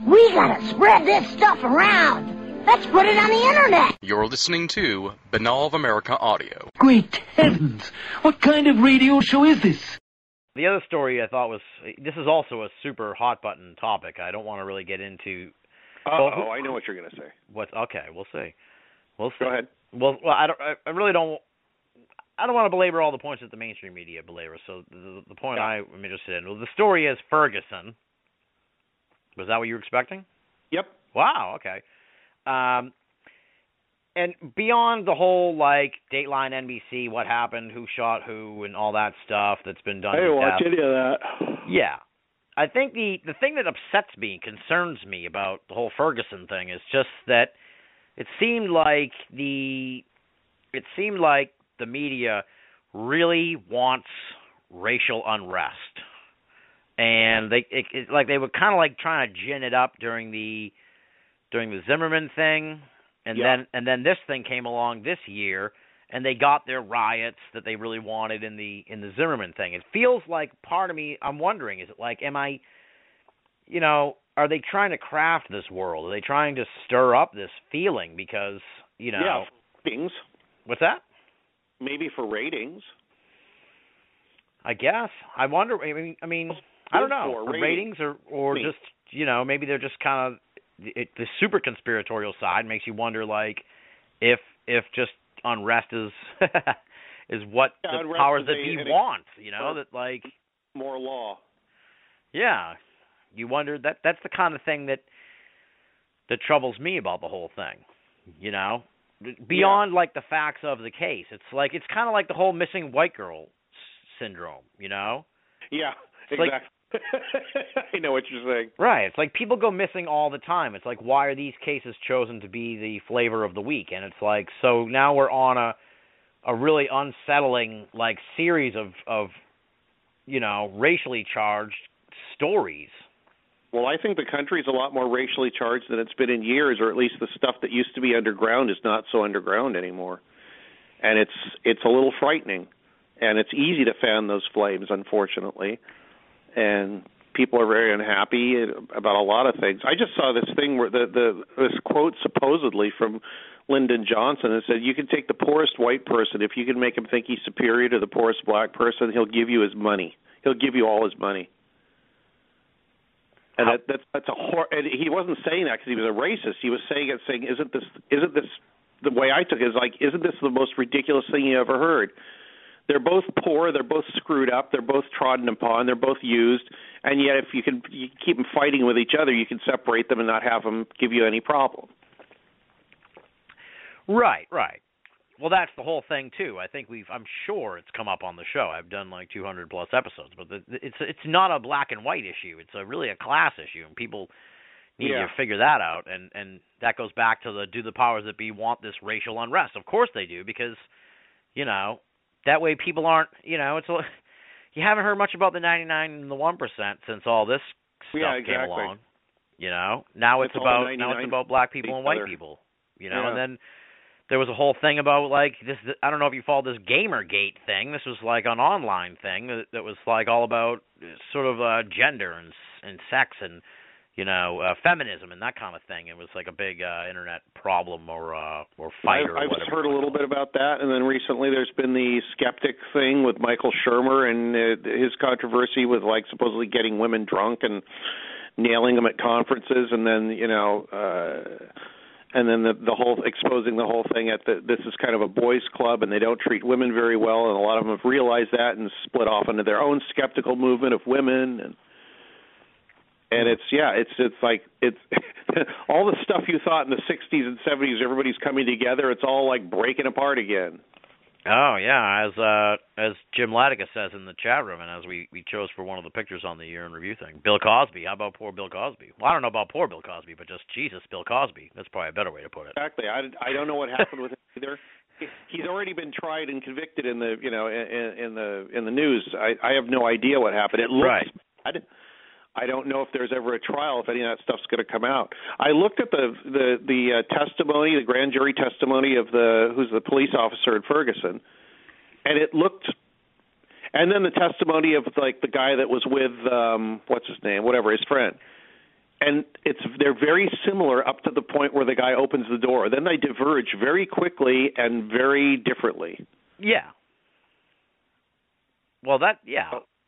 We gotta spread this stuff around. Let's put it on the internet. You're listening to Binnall of America Audio. Great heavens! What kind of radio show is this? The other story I thought was, this is also a super hot-button topic. I don't want to really get into... I know what you're going to say. Okay, we'll see. We'll see. Go ahead. Well, I really don't... I don't want to belabor all the points that the mainstream media belabor, so the point I'm interested in... Well, the story is Ferguson. Was that what you were expecting? Yep. Wow, okay. And beyond the whole, like, Dateline NBC, what happened, who shot who, and all that stuff that's been done. I didn't watch any of that. Yeah. I think the thing that upsets me, concerns me about the whole Ferguson thing is just that it seemed like the media really wants racial unrest. And they were kind of like trying to gin it up during the Zimmerman thing. And then this thing came along this year, and they got their riots that they really wanted in the Zimmerman thing. It feels like, part of me, I'm wondering, is it like, are they trying to craft this world? Are they trying to stir up this feeling? Because, Yeah, ratings. What's that? Maybe for ratings. I guess. I wonder, I mean, I don't know. For ratings or just, maybe they're just kind of, the super conspiratorial side makes you wonder, like, if just unrest is what the powers that be want, that, like, more law. Yeah, you wonder that's the kind of thing that troubles me about the whole thing, beyond like the facts of the case. It's kind of like the whole missing white girl syndrome, Yeah, it's exactly. I know what you're saying. Right. It's like people go missing all the time. It's like, why are these cases chosen to be the flavor of the week? And it's like, so now we're on a really unsettling, like, series of racially charged stories. Well, I think the country's a lot more racially charged than it's been in years, or at least the stuff that used to be underground is not so underground anymore. And it's a little frightening. And it's easy to fan those flames, unfortunately. And people are very unhappy about a lot of things. I just saw this thing where this quote supposedly from Lyndon Johnson. It said, you can take the poorest white person. If you can make him think he's superior to the poorest black person, he'll give you his money. He'll give you all his money. And that's a and he wasn't saying that because he was a racist. He was saying isn't this the way I took it is like, isn't this the most ridiculous thing you ever heard? They're both poor, they're both screwed up, they're both trodden upon, they're both used, and yet if you keep them fighting with each other, you can separate them and not have them give you any problem. Right. Well, that's the whole thing too. I think I'm sure it's come up on the show. I've done like 200 plus episodes, but it's not a black and white issue. It's really a class issue, and people need to figure that out. And that goes back to do the powers that be want this racial unrest? Of course they do, because that way people aren't, you haven't heard much about the 99 and the 1% since all this stuff came along. Now it's about black people and white people, and then there was a whole thing about, like, this, I don't know if you followed this Gamergate thing. This was like an online thing that was like all about sort of gender and sex and, feminism and that kind of thing. It was like a big internet problem or fight or whatever. I've just heard a little bit about that, and then recently there's been the skeptic thing with Michael Shermer and his controversy with, like, supposedly getting women drunk and nailing them at conferences, and then the whole exposing the whole thing this is kind of a boys' club and they don't treat women very well, and a lot of them have realized that and split off into their own skeptical movement of women. And it's like all the stuff you thought in the 60s and 70s, everybody's coming together. It's all like breaking apart again. Oh yeah, as Jim Latica says in the chat room, and as we chose for one of the pictures on the year in review thing, Bill Cosby. How about poor Bill Cosby? Well, I don't know about poor Bill Cosby, but just Jesus, Bill Cosby. That's probably a better way to put it. Exactly. I don't know what happened with him either. He's already been tried and convicted in the in the news. I have no idea what happened. It looks bad. I don't know if there's ever a trial, if any of that stuff's going to come out. I looked at the testimony, the grand jury testimony of who's the police officer at Ferguson, and it looked, and then the testimony of, like, the guy that was with what's his name, whatever, his friend, and they're very similar up to the point where the guy opens the door. Then they diverge very quickly and very differently. Yeah. Well, yeah.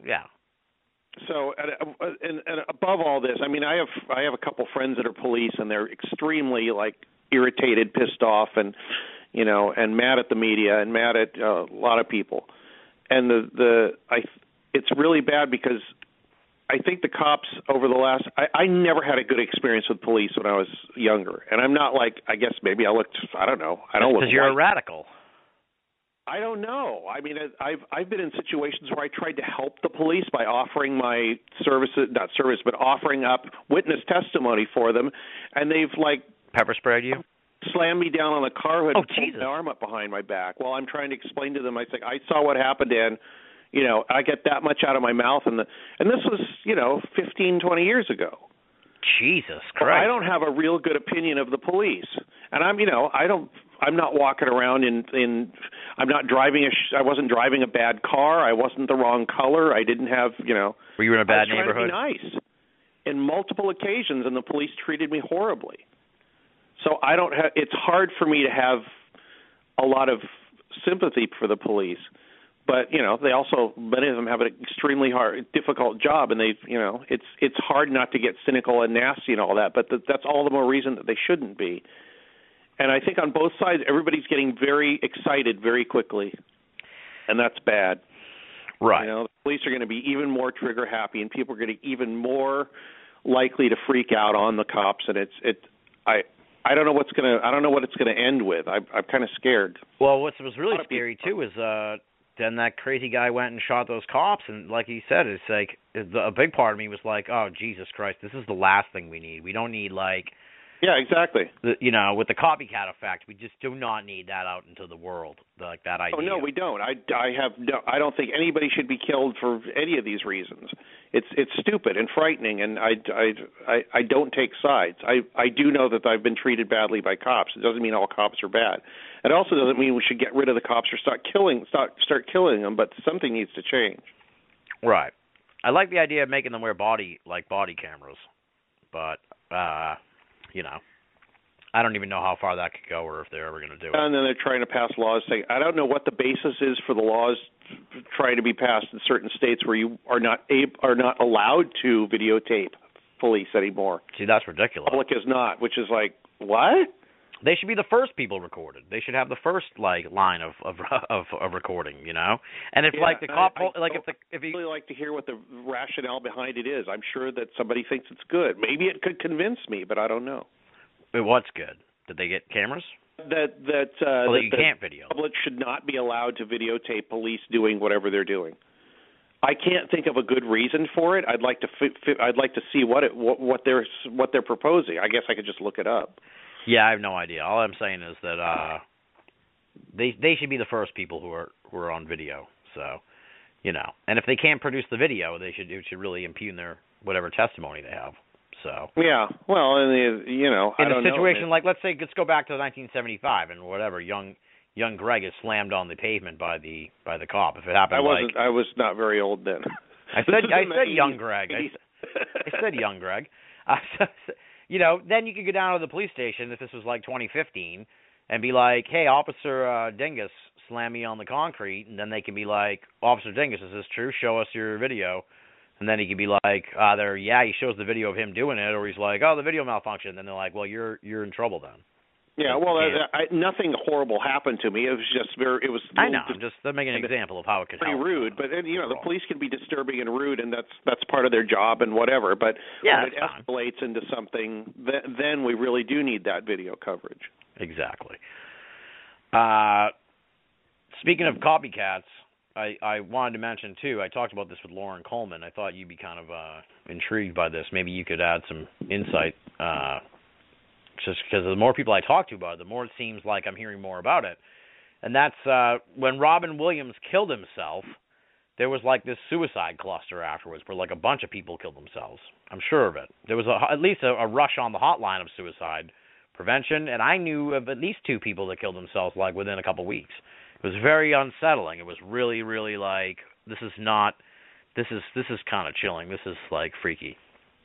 So, and above all this, I mean, I have a couple friends that are police, and they're extremely like irritated, pissed off, and and mad at the media and mad at a lot of people. And it's really bad because I think the cops over the last I never had a good experience with police when I was younger, and I'm not like I guess maybe I don't know. I don't look because you're a radical. I don't know. I mean, I've been in situations where I tried to help the police by offering my offering up witness testimony for them, and they've like pepper sprayed you, slammed me down on the car hood, and Jesus. pulled my arm up behind my back while I'm trying to explain to them. I say, I saw what happened, and I get that much out of my mouth, and this was 15, 20 years ago. Jesus Christ! Well, I don't have a real good opinion of the police, and I'm not walking around in I'm not driving I wasn't driving a bad car. I wasn't the wrong color. I didn't have, Were you in a bad neighborhood? I was trying to be nice in multiple occasions, and the police treated me horribly. So it's hard for me to have a lot of sympathy for the police. But, they also, many of them have an extremely difficult job, and it's hard not to get cynical and nasty and all that, but that's all the more reason that they shouldn't be. And I think on both sides, everybody's getting very excited very quickly, and that's bad. Right. The police are going to be even more trigger happy, and people are getting even more likely to freak out on the cops. And I don't know what it's going to end with. I'm kind of scared. Well, what was really scary too is then that crazy guy went and shot those cops, and like he said, it's like a big part of me was like, oh Jesus Christ, this is the last thing we need. We don't need like. Yeah, exactly. With the copycat effect, we just do not need that out into the world, like that idea. Oh no, we don't. I don't think anybody should be killed for any of these reasons. It's stupid and frightening, and I don't take sides. I do know that I've been treated badly by cops. It doesn't mean all cops are bad. It also doesn't mean we should get rid of the cops or start killing them. But something needs to change. Right. I like the idea of making them wear body cameras, but. I don't even know how far that could go or if they're ever going to do it. And then they're trying to pass laws saying, I don't know what the basis is for the laws trying to be passed in certain states where you are not allowed to videotape police anymore. See, that's ridiculous. Public is not, which is like, what? They should be the first people recorded. They should have the first line of recording, And if the cop if he really like to hear what the rationale behind it is. I'm sure that somebody thinks it's good. Maybe it could convince me, but I don't know. What's good? Did they get cameras? That you can't video. The public should not be allowed to videotape police doing whatever they're doing. I can't think of a good reason for it. I'd like to see what they're proposing. I guess I could just look it up. Yeah, I have no idea. All I'm saying is that they should be the first people who are on video. So, and if they can't produce the video, it should really impugn their whatever testimony they have. So yeah, well, in a situation like let's go back to 1975 and whatever young Greg is slammed on the pavement by the cop. If it happened, I was not very old then. I said young Greg. I said young Greg. Then you could go down to the police station if this was like 2015 and be like, hey, Officer Dingus slammed me on the concrete, and then they can be like, Officer Dingus, is this true? Show us your video. And then he could be like, either, he shows the video of him doing it, or he's like, oh, the video malfunctioned. And then they're like, well, you're in trouble then. Yeah, well, nothing horrible happened to me. It was just I know. I'm just making an example of how it could help. Pretty rude, but the police can be disturbing and rude, and that's part of their job and whatever. But when it escalates into something, then we really do need that video coverage. Exactly. Speaking of copycats, I wanted to mention too. I talked about this with Lauren Coleman. I thought you'd be kind of intrigued by this. Maybe you could add some insight. Just because the more people I talk to about it, the more it seems like I'm hearing more about it. And that's when Robin Williams killed himself, there was like this suicide cluster afterwards where like a bunch of people killed themselves. I'm sure of it. There was at least a rush on the hotline of suicide prevention, and I knew of at least 2 people that killed themselves like within a couple weeks. It was very unsettling. It was really, really like, this is kind of chilling. This is like freaky.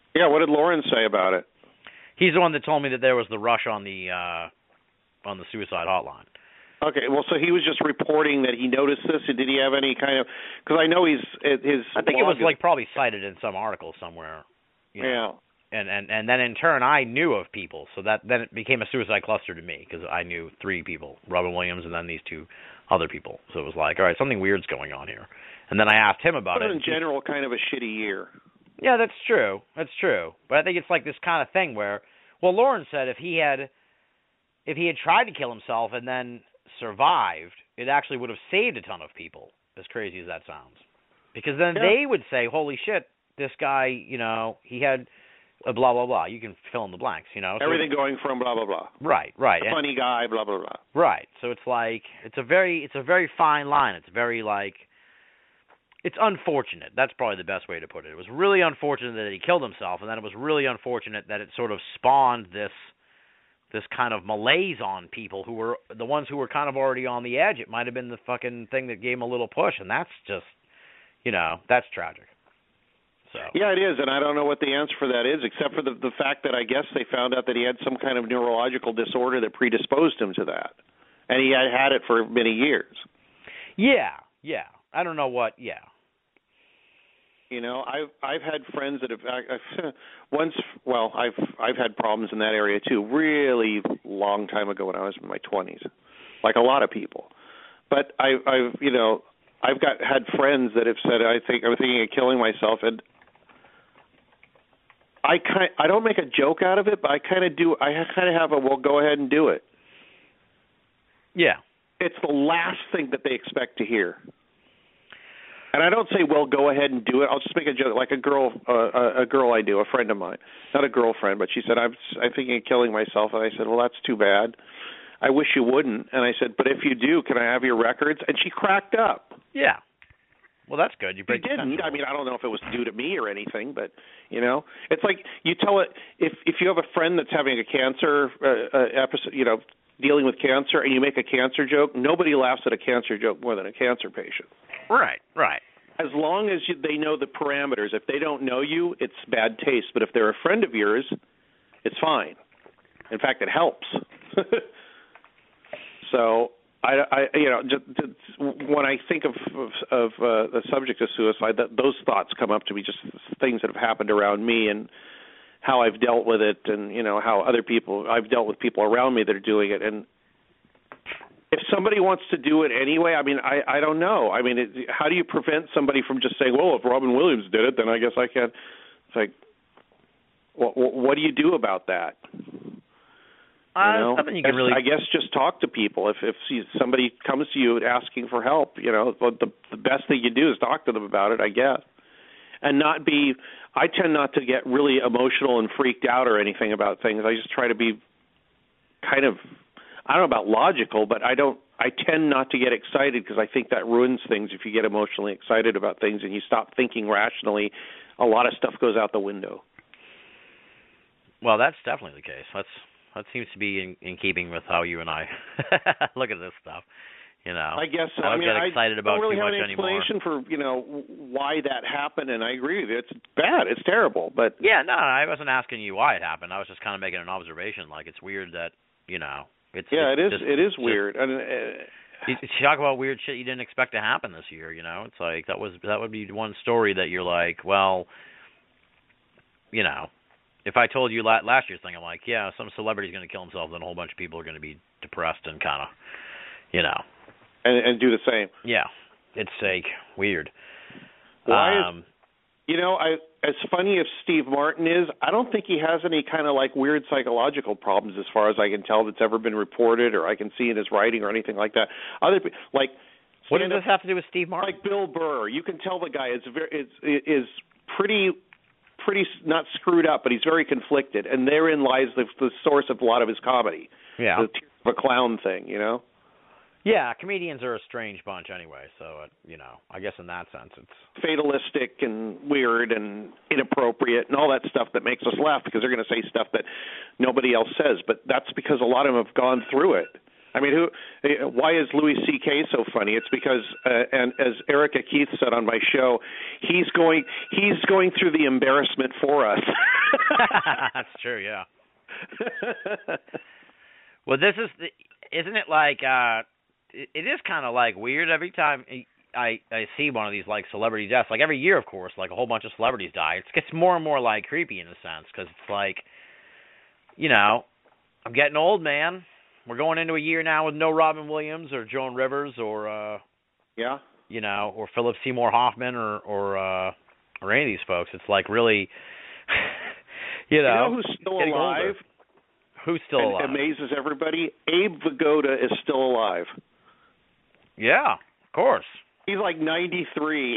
Yeah, what did Lauren say about it? He's the one that told me that there was the rush on the suicide hotline. Okay, well, so he was just reporting that he noticed this, and did he have any kind of? Because I know his. I think it was like probably cited in some article somewhere. You know? Yeah. And then in turn I knew of people, so that then it became a suicide cluster to me because I knew 3 people, Robin Williams, and then these 2 other people. So it was like, all right, something weird's going on here. And then I asked him about it. In general, kind of a shitty year. Yeah, that's true. That's true. But I think it's like this kind of thing where, well, Lauren said if he had tried to kill himself and then survived, it actually would have saved a ton of people, as crazy as that sounds. Because then they would say, holy shit, this guy, you know, he had a blah, blah, blah. You can fill in the blanks, you know. Everything going from blah, blah, blah. Right. A funny guy, blah, blah, blah. Right. So it's like, it's a very fine line. It's very like, it's unfortunate. That's probably the best way to put it. It was really unfortunate that he killed himself, and then it was really unfortunate that it sort of spawned this kind of malaise on people who were the ones who were kind of already on the edge. It might have been the fucking thing that gave him a little push, and that's just, you know, that's tragic. So. Yeah, it is, and I don't know what the answer for that is, except for the fact that I guess they found out that he had some kind of neurological disorder that predisposed him to that, and he had it for many years. Yeah. I don't know what. Yeah. You know, I've had friends that have I've had problems in that area too. Really long time ago when I was in my 20s, like a lot of people. But I've had friends that have said I'm thinking of killing myself, and I don't make a joke out of it, but I kind of do. I kind of have well, go ahead and do it. Yeah. It's the last thing that they expect to hear. And I don't say, well, go ahead and do it. I'll just make a joke, like a girl I do, a friend of mine, not a girlfriend, but she said, I'm thinking of killing myself. And I said, well, that's too bad. I wish you wouldn't. And I said, but if you do, can I have your records? And she cracked up. Yeah. Well, that's good. You didn't. I mean, I don't know if it was due to me or anything, but, you know, it's like you tell it, if you have a friend that's having a cancer episode, you know, dealing with cancer, and you make a cancer joke, nobody laughs at a cancer joke more than a cancer patient. Right. As long as they know the parameters. If they don't know you, it's bad taste. But if they're a friend of yours, it's fine. In fact, it helps. So, when I think of the subject of suicide, those thoughts come up to me, just things that have happened around me and how I've dealt with it, and you know how I've dealt with people around me that are doing it. And if somebody wants to do it anyway, I mean, I don't know. I mean, how do you prevent somebody from just saying, well, if Robin Williams did it, then I guess I can. It's like, what do you do about that? Something you can really. I guess just talk to people. If somebody comes to you asking for help, you know, the best thing you do is talk to them about it, I guess, and not be. I tend not to get really emotional and freaked out or anything about things. I just try to be kind of, I don't know about logical, but I tend not to get excited because I think that ruins things. If you get emotionally excited about things and you stop thinking rationally, a lot of stuff goes out the window. Well, that's definitely the case. That seems to be in keeping with how you and I look at this stuff. You know, I guess so. I don't get excited about too much anymore. I don't really have any explanation for why that happened, and I agree with you. It's bad. It's terrible. But yeah, no, I wasn't asking you why it happened. I was just kind of making an observation. Like, it's weird that it is weird. You talk about weird shit you didn't expect to happen this year. You know, it's like that would be one story that you're like, well, you know, if I told you last year's thing, I'm like, yeah, some celebrity's going to kill himself, then a whole bunch of people are going to be depressed and kind of, you know. And do the same. Yeah, it's like weird. Why as funny as Steve Martin is, I don't think he has any kind of like weird psychological problems as far as I can tell that's ever been reported or I can see in his writing or anything like that. Other like, what does this have to do with Steve Martin? Like Bill Burr, you can tell the guy is pretty not screwed up, but he's very conflicted, and therein lies the source of a lot of his comedy. Yeah, the tears of a clown thing, you know. Yeah, comedians are a strange bunch anyway, so, you know, I guess in that sense it's fatalistic and weird and inappropriate and all that stuff that makes us laugh because they're going to say stuff that nobody else says, but that's because a lot of them have gone through it. I mean, why is Louis C.K. so funny? It's because, and as Erica Keith said on my show, he's going through the embarrassment for us. That's true, yeah. Well, isn't it like, it is kind of like weird every time I see one of these like celebrity deaths. Like every year, of course, like a whole bunch of celebrities die. It gets more and more like creepy in a sense because it's like, I'm getting old, man. We're going into a year now with no Robin Williams or Joan Rivers or or Philip Seymour Hoffman or any of these folks. It's like really, You know who's still alive? Older. Who's still alive? It amazes everybody. Abe Vigoda is still alive. Yeah, of course. He's like 93.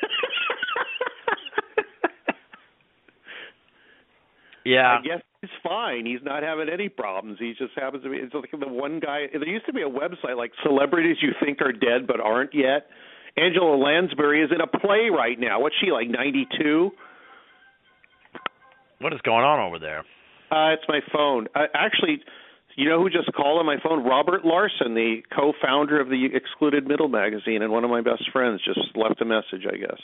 Yeah. I guess he's fine. He's not having any problems. He just happens to be. It's like the one guy. There used to be a website like celebrities you think are dead but aren't yet. Angela Lansbury is in a play right now. What's she, like 92? What is going on over there? It's my phone. Actually, you know who just called on my phone? Robert Larson, the co-founder of the Excluded Middle magazine, and one of my best friends just left a message, I guess.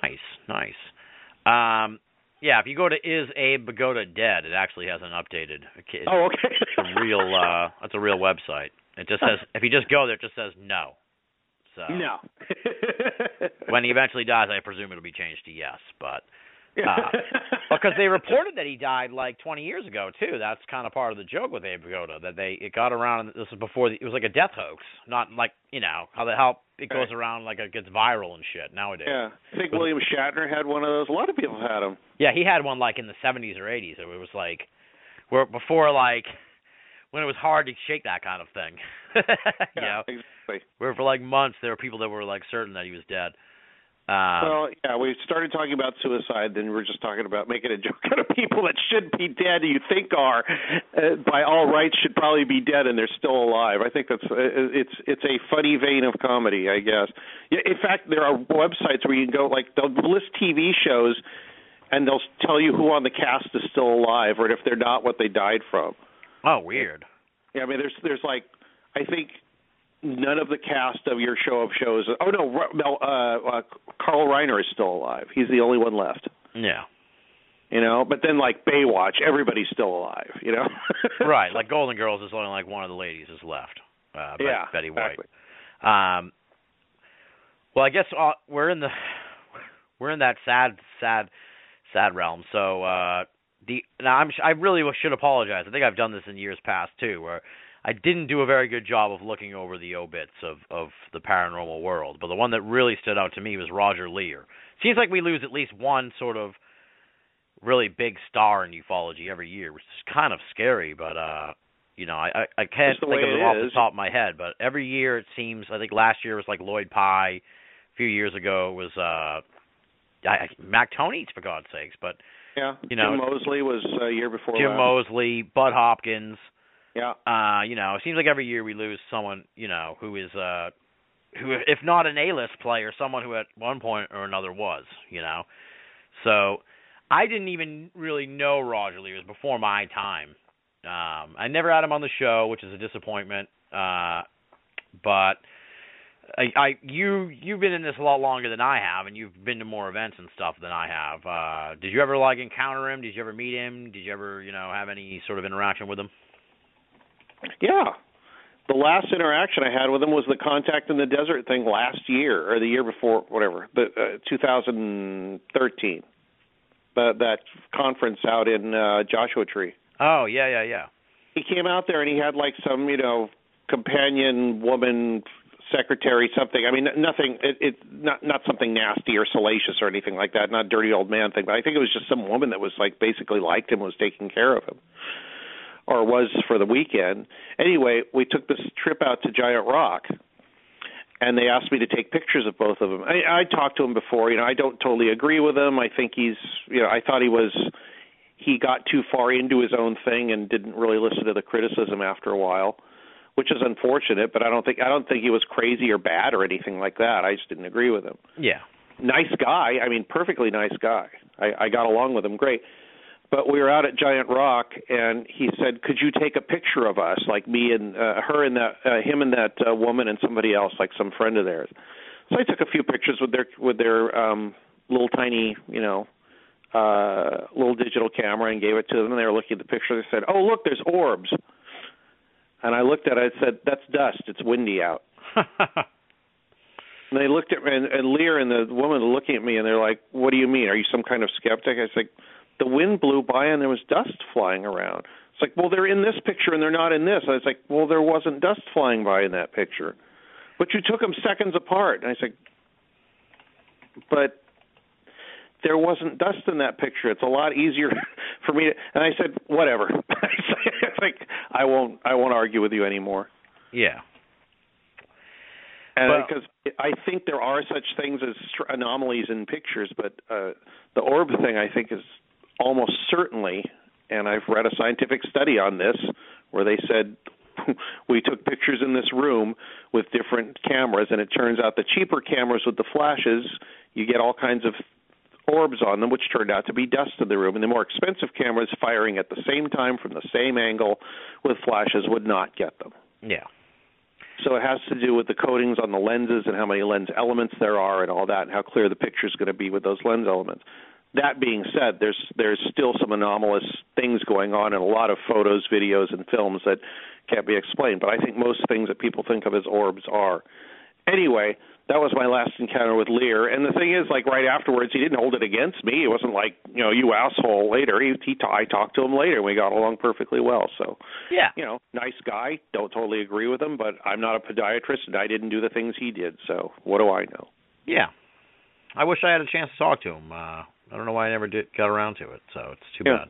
Nice. Yeah, if you go to Is Abe Vigoda Dead, it actually has an updated. Oh, okay. That's a real website. It just says, if you just go there, it just says no. So no. When he eventually dies, I presume it'll be changed to yes, but because they reported that he died like 20 years ago too. That's kind of part of the joke with Abe Vigoda, that it got around. This was before it was like a death hoax, not like how it goes around like it gets viral and shit nowadays. Yeah, I think William Shatner had one of those. A lot of people had them. Yeah, he had one like in the 70s or 80s. It was like before like when it was hard to shake that kind of thing. Exactly. Where for like months there were people that were like certain that he was dead. Well, yeah, we started talking about suicide, then we were just talking about making a joke out of people that should be dead, you think are, by all rights, should probably be dead, and they're still alive. I think that's it's a funny vein of comedy, I guess. In fact, there are websites where you can go, like they'll list TV shows, and they'll tell you who on the cast is still alive, or if they're not, what they died from. Oh, weird. Yeah, I mean, there's like, I think none of the cast of your show of shows. Oh no, Carl Reiner is still alive. He's the only one left. Yeah. But then like Baywatch, everybody's still alive. Right. Like Golden Girls is only like one of the ladies is left. Betty White. Exactly. Well, I guess we're in that sad realm. So I really should apologize. I think I've done this in years past too, where I didn't do a very good job of looking over the obits of the paranormal world, but the one that really stood out to me was Roger Lear. Seems like we lose at least one sort of really big star in ufology every year, which is kind of scary, but I can't think of it off the top of my head, but every year it seems, I think last year was like Lloyd Pye, a few years ago it was Mac Tony, for God's sakes, but Jim Moseley was a year before Jim that. Moseley, Bud Hopkins. Yeah. It seems like every year we lose someone, who is who if not an A-list player, someone who at one point or another was, So I didn't even really know Roger Lear. It was before my time. I never had him on the show, which is a disappointment. But you've been in this a lot longer than I have, and you've been to more events and stuff than I have. Did you ever encounter him? Did you ever meet him? Did you ever have any sort of interaction with him? Yeah. The last interaction I had with him was the Contact in the Desert thing last year, or the year before, whatever, 2013. That conference out in Joshua Tree. Oh, yeah. He came out there and he had like some, companion woman, secretary, something. I mean, nothing, not something nasty or salacious or anything like that, not a dirty old man thing, but I think it was just some woman that was like basically liked him, was taking care of him. Or was for the weekend. Anyway, we took this trip out to Giant Rock, and they asked me to take pictures of both of them. I talked to him before. I don't totally agree with him. I think I thought he got too far into his own thing and didn't really listen to the criticism after a while, which is unfortunate. But I don't think he was crazy or bad or anything like that. I just didn't agree with him. Yeah. Nice guy. I mean, perfectly nice guy. I got along with him great. But we were out at Giant Rock, and he said, "Could you take a picture of us, like me and her and that him and that woman and somebody else, like some friend of theirs?" So I took a few pictures with their little tiny, little digital camera and gave it to them. And they were looking at the picture. They said, "Oh, look, there's orbs." And I looked at it. I said, "That's dust. It's windy out." And they looked at me, and Lear and the woman were looking at me, and they're like, "What do you mean? Are you some kind of skeptic?" I said, "The wind blew by, and there was dust flying around." It's like, "Well, they're in this picture, and they're not in this." I was like, "Well, there wasn't dust flying by in that picture. But you took them seconds apart." And I said, "But there wasn't dust in that picture. It's a lot easier for me to," and I said, "Whatever." It's like, I won't argue with you anymore. Yeah. And because I think there are such things as anomalies in pictures, but the orb thing I think is almost certainly, and I've read a scientific study on this where they said we took pictures in this room with different cameras, and it turns out the cheaper cameras with the flashes, you get all kinds of orbs on them, which turned out to be dust in the room. And the more expensive cameras firing at the same time from the same angle with flashes would not get them. Yeah. So it has to do with the coatings on the lenses and how many lens elements there are and all that, and how clear the picture is going to be with those lens elements. That being said, there's still some anomalous things going on in a lot of photos, videos, and films that can't be explained. But I think most things that people think of as orbs are. Anyway, that was my last encounter with Lear. And the thing is, like right afterwards, he didn't hold it against me. It wasn't like, you asshole later. I talked to him later, and we got along perfectly well. So, yeah, nice guy. Don't totally agree with him, but I'm not a podiatrist, and I didn't do the things he did. So what do I know? Yeah. I wish I had a chance to talk to him. I don't know why I never got around to it, so it's too bad.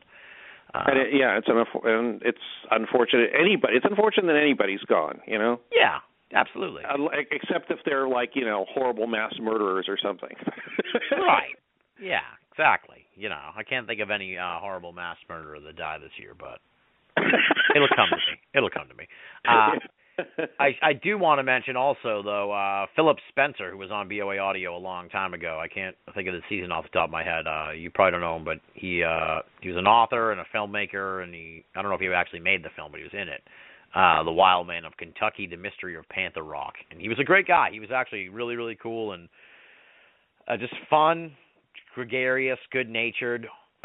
And it's unfortunate. It's unfortunate that anybody's gone, Yeah, absolutely. Except if they're like, horrible mass murderers or something. Right. Yeah, exactly. I can't think of any horrible mass murderer that died this year, but it'll come to me. I do want to mention also, though, Philip Spencer, who was on BOA Audio a long time ago. I can't think of the season off the top of my head. You probably don't know him, but he was an author and a filmmaker, and I don't know if he actually made the film, but he was in it. The Wild Man of Kentucky, The Mystery of Panther Rock. And he was a great guy. He was actually really, really cool and just fun, gregarious, good-natured,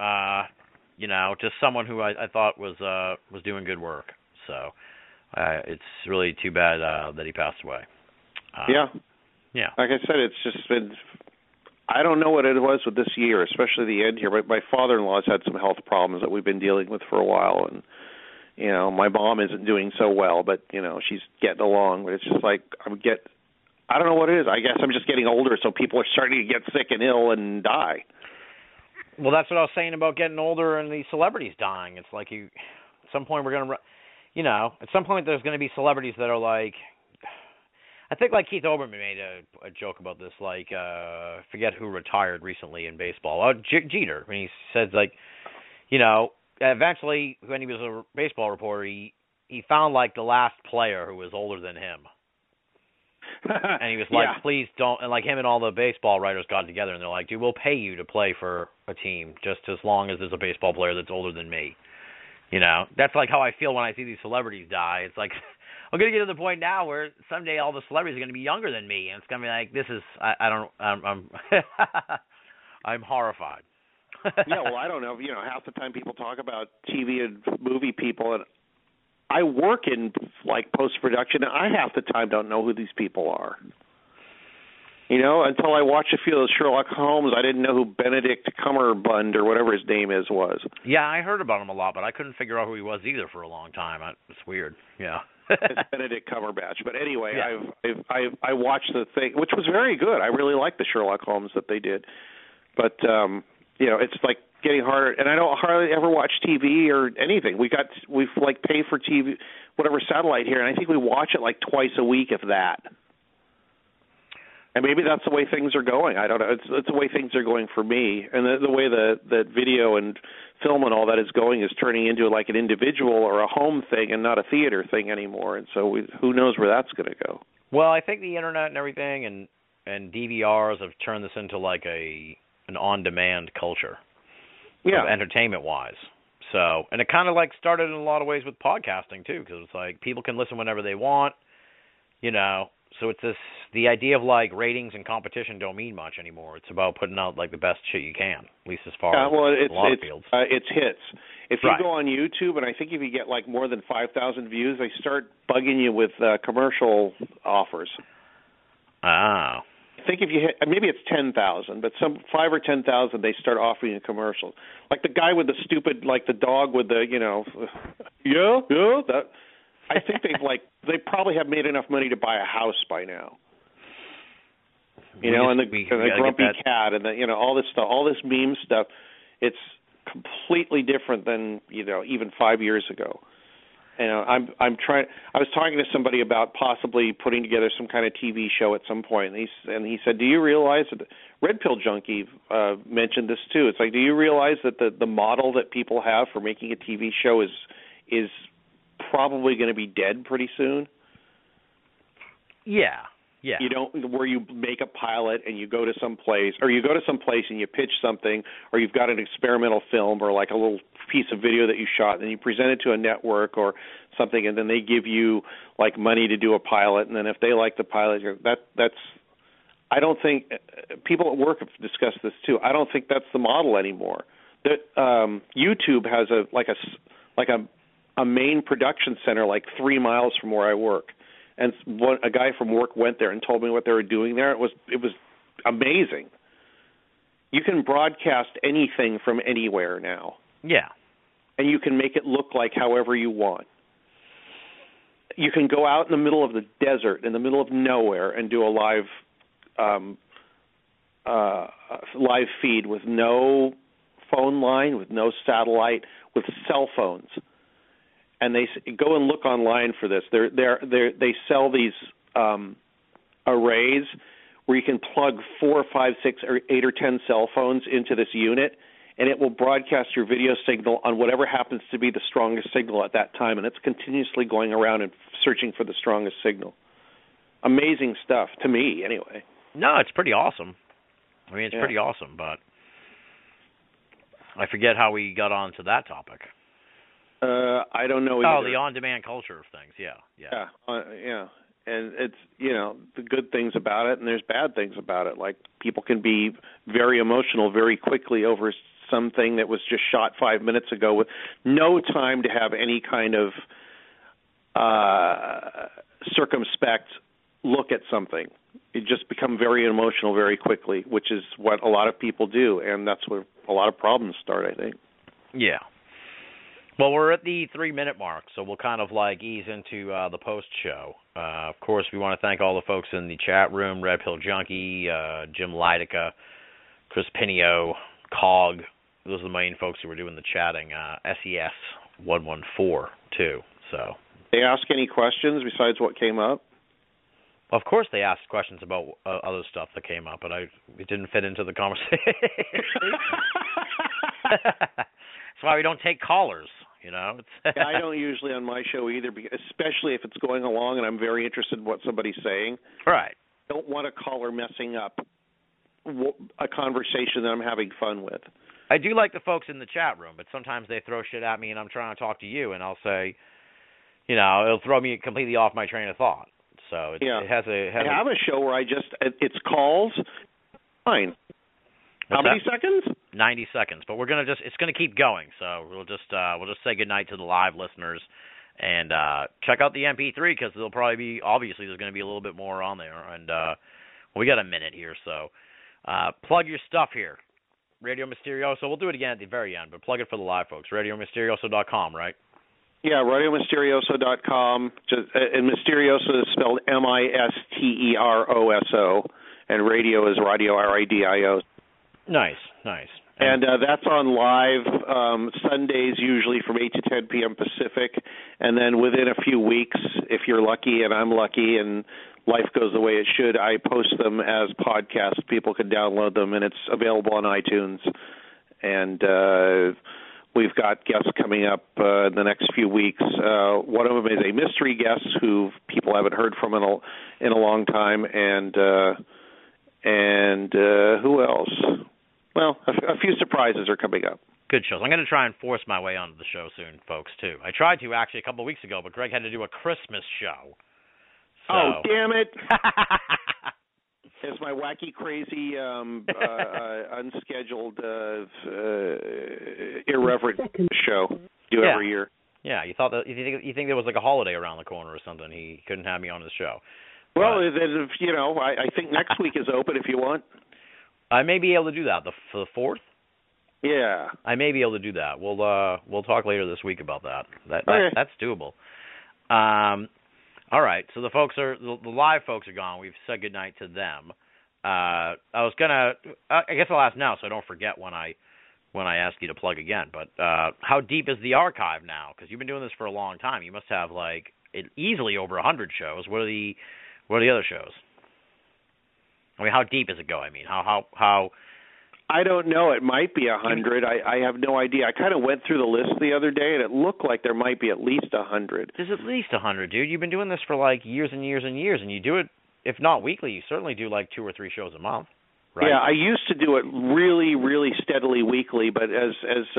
just someone who I thought was doing good work. So it's really too bad that he passed away. Yeah. Yeah. Like I said, it's just been, I don't know what it was with this year, especially the end here, but my father-in-law's had some health problems that we've been dealing with for a while, and my mom isn't doing so well, but she's getting along. But it's just like I don't know what it is. I guess I'm just getting older, so people are starting to get sick and ill and die. Well, that's what I was saying about getting older and these celebrities dying. It's like at some point we're going to, at some point there's going to be celebrities that are like, I think like Keith Olbermann made a joke about this, like, forget who retired recently in baseball. Jeter, when he said, like, eventually when he was a baseball reporter, he found like the last player who was older than him. And he was like, please don't, and like him and all the baseball writers got together and they're like, dude, we'll pay you to play for a team just as long as there's a baseball player that's older than me. That's like how I feel when I see these celebrities die. It's like, I'm going to get to the point now where someday all the celebrities are going to be younger than me, and it's going to be like, this is, I'm I'm horrified. Yeah, well, I don't know. Half the time people talk about TV and movie people, and I work in like post-production, and I half the time don't know who these people are. Until I watched a few of those Sherlock Holmes, I didn't know who Benedict Cumberbund or whatever his name was. Yeah, I heard about him a lot, but I couldn't figure out who he was either for a long time. It's weird. Yeah. It's Benedict Cumberbatch. But anyway, yeah. I watched the thing, which was very good. I really liked the Sherlock Holmes that they did. But, it's like getting harder. And I don't hardly ever watch TV or anything. We've like paid for TV, whatever satellite here, and I think we watch it like twice a week, if that. And maybe that's the way things are going. I don't know. It's the way things are going for me. And the way that video and film and all that is going is turning into like an individual or a home thing and not a theater thing anymore. And so who knows where that's going to go. Well, I think the internet and everything and DVRs have turned this into like an on-demand culture. entertainment-wise. So, and it kind of like started in a lot of ways with podcasting too, because it's like people can listen whenever they want, you know. So it's the idea of like ratings and competition don't mean much anymore. It's about putting out like the best shit you can, at least as far as a lot of fields. It's hits. If you go on YouTube, and I think if you get like more than 5,000 views, they start bugging you with commercial offers. Ah. I think if you hit, maybe it's 10,000, but some 5 or 10,000, they start offering you commercials. Like the guy with the stupid, like the dog with the, you know, that. I think they probably have made enough money to buy a house by now. You know, and the grumpy cat, and the, you know, all this stuff, all this meme stuff. It's completely different than, you know, even 5 years ago. You know, I'm trying. I was talking to somebody about possibly putting together some kind of TV show at some point, and he said, "Do you realize that?" Red Pill Junkie mentioned this too. It's like, do you realize that the model that people have for making a TV show is probably going to be dead pretty soon? Yeah. You don't, where you make a pilot and you go to some place, or you go to some place and you pitch something, or you've got an experimental film or like a little piece of video that you shot, and you present it to a network or something, and then they give you like money to do a pilot, and then if they like the pilot, that's. I don't think people at work have discussed this too. I don't think that's the model anymore. That YouTube has a main production center like 3 miles from where I work. And a guy from work went there and told me what they were doing there. It was amazing. You can broadcast anything from anywhere now. Yeah. And you can make it look like however you want. You can go out in the middle of the desert, in the middle of nowhere, and do a live feed with no phone line, with no satellite, with cell phones. And they go and look online for this. They sell these arrays where you can plug 4, 5, 6, or 8 or 10 cell phones into this unit, and it will broadcast your video signal on whatever happens to be the strongest signal at that time, and it's continuously going around and searching for the strongest signal. Amazing stuff, to me, anyway. No, it's pretty awesome. I mean, it's pretty awesome, but I forget how we got onto that topic. I don't know either. Oh, the on-demand culture of things, yeah. And it's, you know, the good things about it, and there's bad things about it. Like, people can be very emotional very quickly over something that was just shot 5 minutes ago with no time to have any kind of circumspect look at something. You just become very emotional very quickly, which is what a lot of people do, and that's where a lot of problems start, I think. Yeah. Well, we're at the 3-minute mark, so we'll kind of like ease into the post-show. Of course, we want to thank all the folks in the chat room, Red Pill Junkie, Jim Leidica, Chris Pinio, Cog. Those are the main folks who were doing the chatting. SES114, too. So. They ask any questions besides what came up? Of course they asked questions about other stuff that came up, but it didn't fit into the conversation. That's why we don't take callers, you know. Yeah, I don't usually on my show either, especially if it's going along and I'm very interested in what somebody's saying. Right. I don't want a caller messing up a conversation that I'm having fun with. I do like the folks in the chat room, but sometimes they throw shit at me and I'm trying to talk to you, and I'll say, you know, it'll throw me completely off my train of thought. So it has a... I have a show where it's calls, fine. How many seconds? 90 seconds, but it's going to keep going. So we'll just say goodnight to the live listeners and check out the MP3 because there'll probably be, obviously there's going to be a little bit more on there, and we got a minute here, so plug your stuff here. Radio Mysterioso. We'll do it again at the very end, but plug it for the live folks. RadioMysterioso.com, right? Yeah, RadioMysterioso.com, and Mysterioso is spelled Misteroso, and radio is radio, RADIO. Nice. And that's on live Sundays, usually from 8 to 10 p.m. Pacific. And then within a few weeks, if you're lucky and I'm lucky and life goes the way it should, I post them as podcasts. People can download them, and it's available on iTunes. And we've got guests coming up in the next few weeks. One of them is a mystery guest who people haven't heard from in a long time. And who else? Well, a few surprises are coming up. Good shows. I'm going to try and force my way onto the show soon, folks, too. I tried to, actually, a couple of weeks ago, but Greg had to do a Christmas show. So. Oh, damn it. It's my wacky, crazy, unscheduled, irreverent show do every year. Yeah, you think there was like a holiday around the corner or something. He couldn't have me on his show. Well, I think next week is open if you want. I may be able to do that. For the 4th? Yeah. I may be able to do that. We'll talk later this week about that. That's doable. All right. So the live folks are gone. We've said goodnight to them. I guess I'll ask now so I don't forget when I ask you to plug again. But how deep is the archive now? Because you've been doing this for a long time. You must have easily over 100 shows. What are the other shows? I mean, how deep does it go? I mean, how? I don't know. It might be 100. I have no idea. I kind of went through the list the other day, and it looked like there might be at least 100. There's at least 100, dude. You've been doing this for years and years and years, and you do it, if not weekly, you certainly do 2 or 3 shows a month, right? Yeah, I used to do it really, really steadily weekly, but as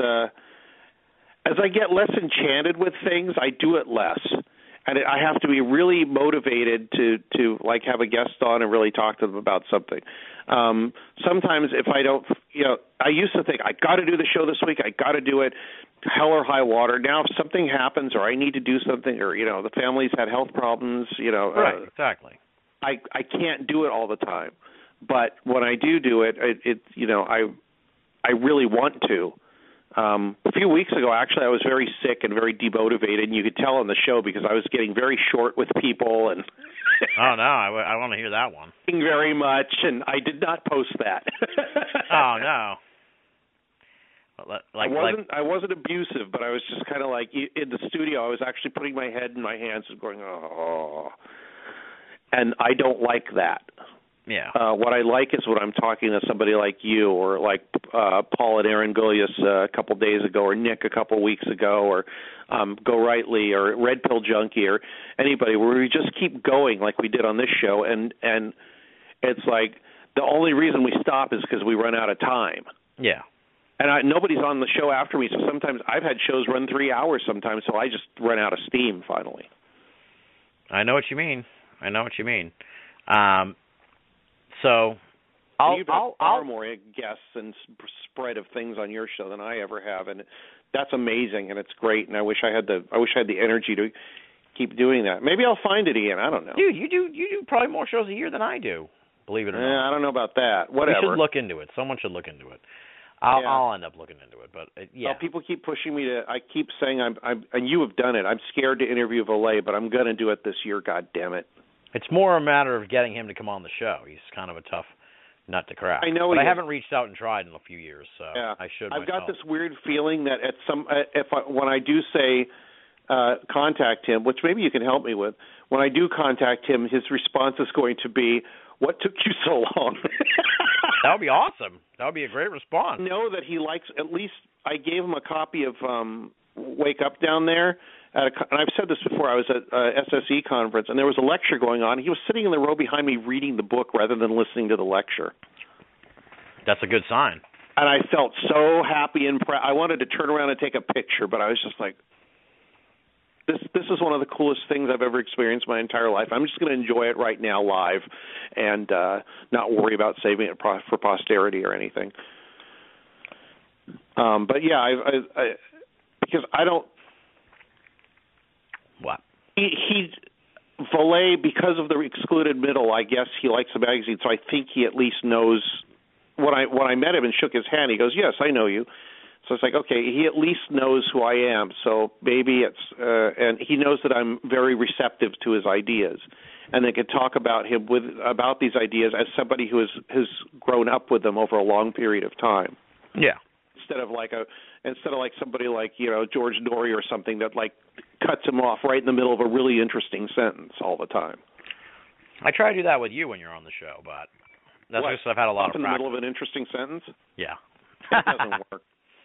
I get less enchanted with things, I do it less. And I have to be really motivated to have a guest on and really talk to them about something. Sometimes if I don't, I used to think I got to do the show this week. I got to do it, hell or high water. Now if something happens or I need to do something, or the family's had health problems, right, exactly. I can't do it all the time. But when I do it, I really want to. A few weeks ago, actually, I was very sick and very demotivated, and you could tell on the show because I was getting very short with people. And oh, no, I want to hear that one. Very much, and I did not post that. Oh, no. I wasn't abusive, but I was just kind of in the studio, I was actually putting my head in my hands and going, oh. And I don't like that. Yeah. What I like is when I'm talking to somebody like you, or like Paul and Aaron Gullius a couple days ago, or Nick a couple weeks ago, or Go Rightly, or Red Pill Junkie, or anybody, where we just keep going like we did on this show, and it's like the only reason we stop is because we run out of time. Yeah. And nobody's on the show after me, so sometimes I've had shows run 3 hours sometimes, so I just run out of steam finally. I know what you mean. So you've had far more guests and spread of things on your show than I ever have, and that's amazing and it's great. And I wish I had the energy to keep doing that. Maybe I'll find it again. I don't know. Dude, you do probably more shows a year than I do. Believe it or not. I don't know about that. Whatever. We should look into it. Someone should look into it. I'll end up looking into it, but yeah. Well, people keep pushing me to. I keep saying and you have done it. I'm scared to interview Valet, but I'm going to do it this year. God damn it. It's more a matter of getting him to come on the show. He's kind of a tough nut to crack. I know, but I haven't reached out and tried in a few years, so I should. I've got this weird feeling that when I do say contact him, which maybe you can help me with, when I do contact him, his response is going to be, "What took you so long?" That would be awesome. That would be a great response. Know that he likes. At least I gave him a copy of Wake Up Down There. And I've said this before, I was at a SSE conference, and there was a lecture going on. He was sitting in the row behind me reading the book rather than listening to the lecture. That's a good sign. And I felt so happy and I wanted to turn around and take a picture, but I was just like, this is one of the coolest things I've ever experienced my entire life. I'm just going to enjoy it right now live and not worry about saving it for posterity or anything. But yeah, I because I don't. What? He Valet, because of the excluded middle, I guess he likes the magazine, so I think he at least knows. When I met him and shook his hand, he goes, "Yes, I know you." So it's like, okay, he at least knows who I am. So maybe it's and he knows that I'm very receptive to his ideas, and they could talk about him about these ideas as somebody who has grown up with them over a long period of time. Yeah. Instead of like somebody like George Norrie or something that like cuts him off right in the middle of a really interesting sentence all the time. I try to do that with you when you're on the show, but that's just I've had a lot of practice. In the middle of an interesting sentence? Yeah. It doesn't work.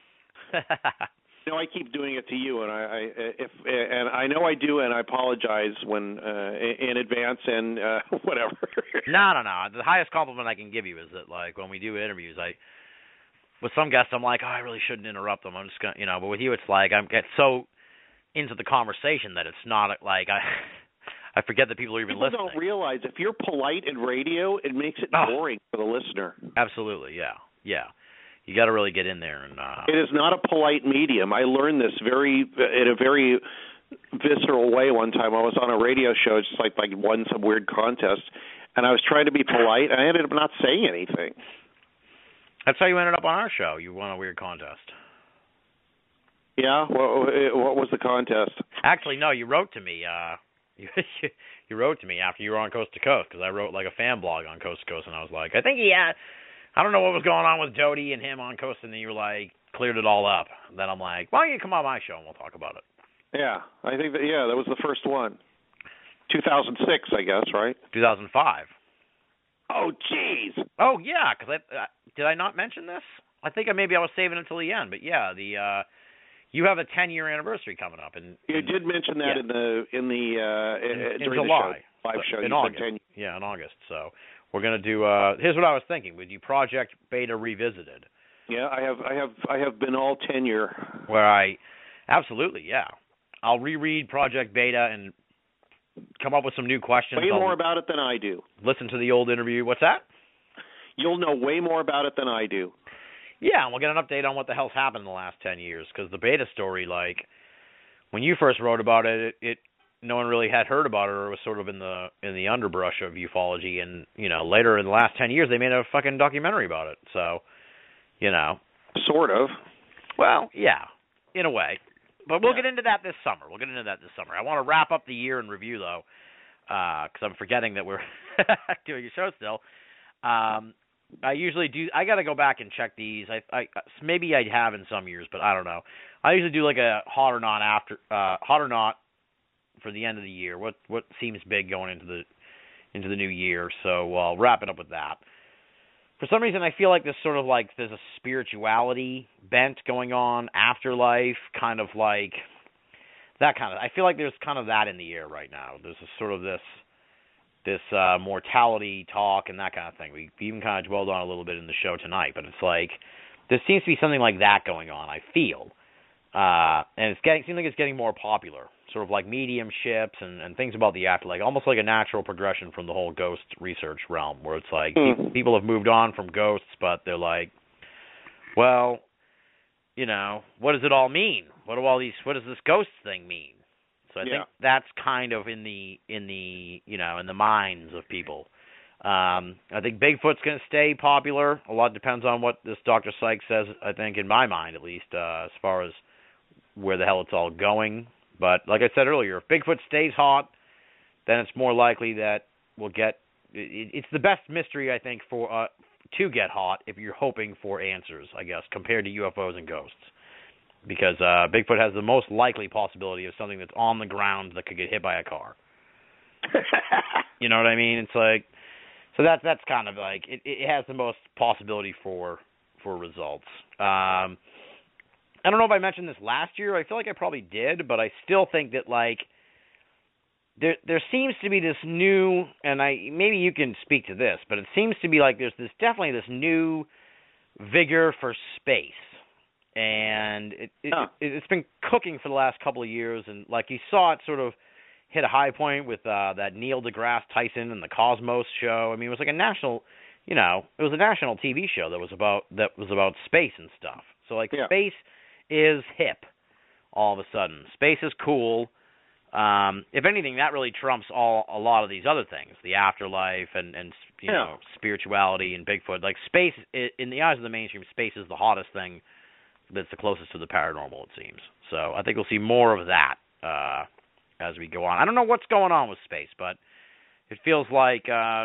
I keep doing it to you, and I know I do, and I apologize when in advance and whatever. No. The highest compliment I can give you is that, like, when we do interviews, with some guests, I'm like, oh, I really shouldn't interrupt them. I'm just gonna, but with you, it's like I get so into the conversation that it's not like I forget that people are even listening. People don't realize if you're polite in radio, it makes it boring for the listener. Absolutely, yeah. You got to really get in there and. It is not a polite medium. I learned this in a very visceral way one time. I was on a radio show, just like won some weird contest, and I was trying to be polite, and I ended up not saying anything. That's how you ended up on our show. You won a weird contest. Yeah? What was the contest? Actually, no, you wrote to me. You wrote to me after you were on Coast to Coast, because I wrote like a fan blog on Coast to Coast, and I was like, I think I don't know what was going on with Jody and him on Coast, and then you were like, cleared it all up. And then I'm like, why don't you come on my show and we'll talk about it? Yeah, I think that was the first one. 2006, I guess, right? 2005. Oh, jeez. Oh, yeah, because did I not mention this? I think maybe I was saving it until the end, but yeah, you have a 10-year anniversary coming up, and you did mention that in July, the live show. In August. Yeah, in August. So we're gonna do. Here's what I was thinking: would you Project Beta Revisited? Yeah, I have been all tenure. Where absolutely, yeah. I'll reread Project Beta and come up with some new questions. Way more about it than I do. Listen to the old interview. What's that? You'll know way more about it than I do. Yeah, and we'll get an update on what the hell's happened in the last 10 years, because the beta story, like, when you first wrote about it, no one really had heard about it, or it was sort of in the underbrush of ufology, and, later in the last 10 years, they made a fucking documentary about it, so, Sort of. Well, yeah, in a way. But we'll get into that this summer. I want to wrap up the year in review, though, because I'm forgetting that we're doing a show still. I usually do. I got to go back and check these. I maybe I have in some years, but I don't know. I usually do like a hot or not for the end of the year. What seems big going into the new year? So I'll wrap it up with that. For some reason, I feel like there's a spirituality bent going on, afterlife, kind of like that kind of. I feel like there's kind of that in the air right now. There's a sort of this mortality talk and that kind of thing. We even kind of dwelled on a little bit in the show tonight, but it's like there seems to be something like that going on, I feel. And seems like it's getting more popular, sort of like mediumships and things about the afterlife, almost like a natural progression from the whole ghost research realm, where it's like people have moved on from ghosts, but they're like, well, what does it all mean? What does this ghost thing mean? So I think that's kind of in the minds of people. I think Bigfoot's going to stay popular. A lot depends on what this Dr. Sykes says, I think, in my mind at least, as far as where the hell it's all going. But like I said earlier, if Bigfoot stays hot, then it's more likely that we'll get it's the best mystery, I think, for to get hot if you're hoping for answers, I guess, compared to UFOs and ghosts. Because Bigfoot has the most likely possibility of something that's on the ground that could get hit by a car. You know what I mean? It's like, so that's kind of like it has the most possibility for results. I don't know if I mentioned this last year. I feel like I probably did, but I still think that like there seems to be this new, and maybe you can speak to this, but it seems to be like there's definitely this new vigor for space. And it's been cooking for the last couple of years, and like you saw it sort of hit a high point with that Neil deGrasse Tyson and the Cosmos show. I mean, it was like a national, it was a national TV show that was about space and stuff. So like space is hip all of a sudden. Space is cool. If anything, that really trumps a lot of these other things, the afterlife and spirituality and Bigfoot. Like space, in the eyes of the mainstream, space is the hottest thing. That's the closest to the paranormal, it seems. So I think we'll see more of that as we go on. I don't know what's going on with space, but it feels like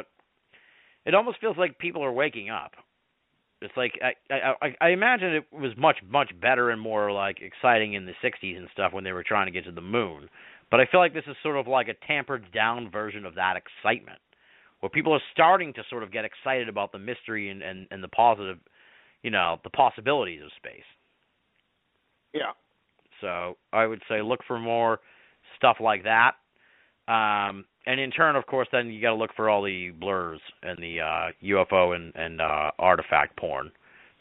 it almost feels like people are waking up. It's like I imagine it was much better and more like exciting in the 60s and stuff when they were trying to get to the moon. But I feel like this is sort of like a tampered down version of that excitement, where people are starting to sort of get excited about the mystery and the positive, the possibilities of space. Yeah. So I would say look for more stuff like that. And in turn, of course, then you got to look for all the blurs and the UFO and artifact porn.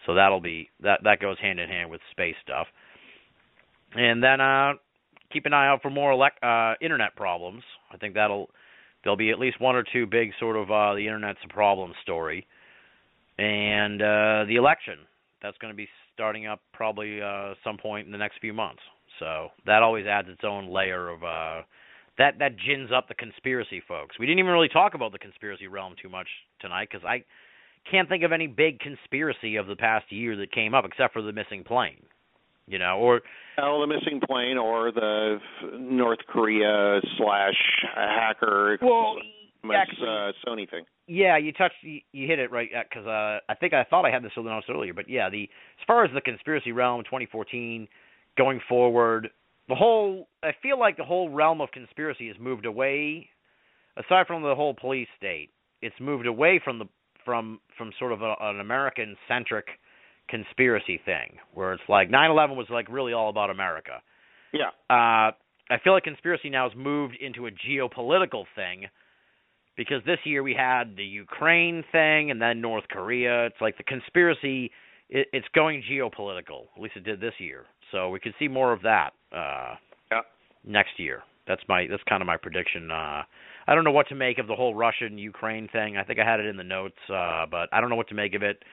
So that'll be that goes hand in hand with space stuff. And then keep an eye out for more internet problems. I think there'll be at least one or two big sort of the internet's a problem story. And the election, that's going to be starting up probably some point in the next few months. So that always adds its own layer of that gins up the conspiracy folks. We didn't even really talk about the conspiracy realm too much tonight because I can't think of any big conspiracy of the past year that came up except for the missing plane, or the missing plane or the North Korea / hacker Sony thing. Yeah, you hit it right because I thought I had this announced earlier, but yeah, as far as the conspiracy realm, 2014 going forward, I feel like the whole realm of conspiracy has moved away, aside from the whole police state. It's moved away from sort of an American-centric conspiracy thing, where it's like 9/11 was like really all about America. Yeah. I feel like conspiracy now has moved into a geopolitical thing, because this year we had the Ukraine thing and then North Korea. It's like the conspiracy, it's going geopolitical. At least it did this year. So we could see more of that next year. That's kind of my prediction. I don't know what to make of the whole Russian-Ukraine thing. I think I had it in the notes, but I don't know what to make of it.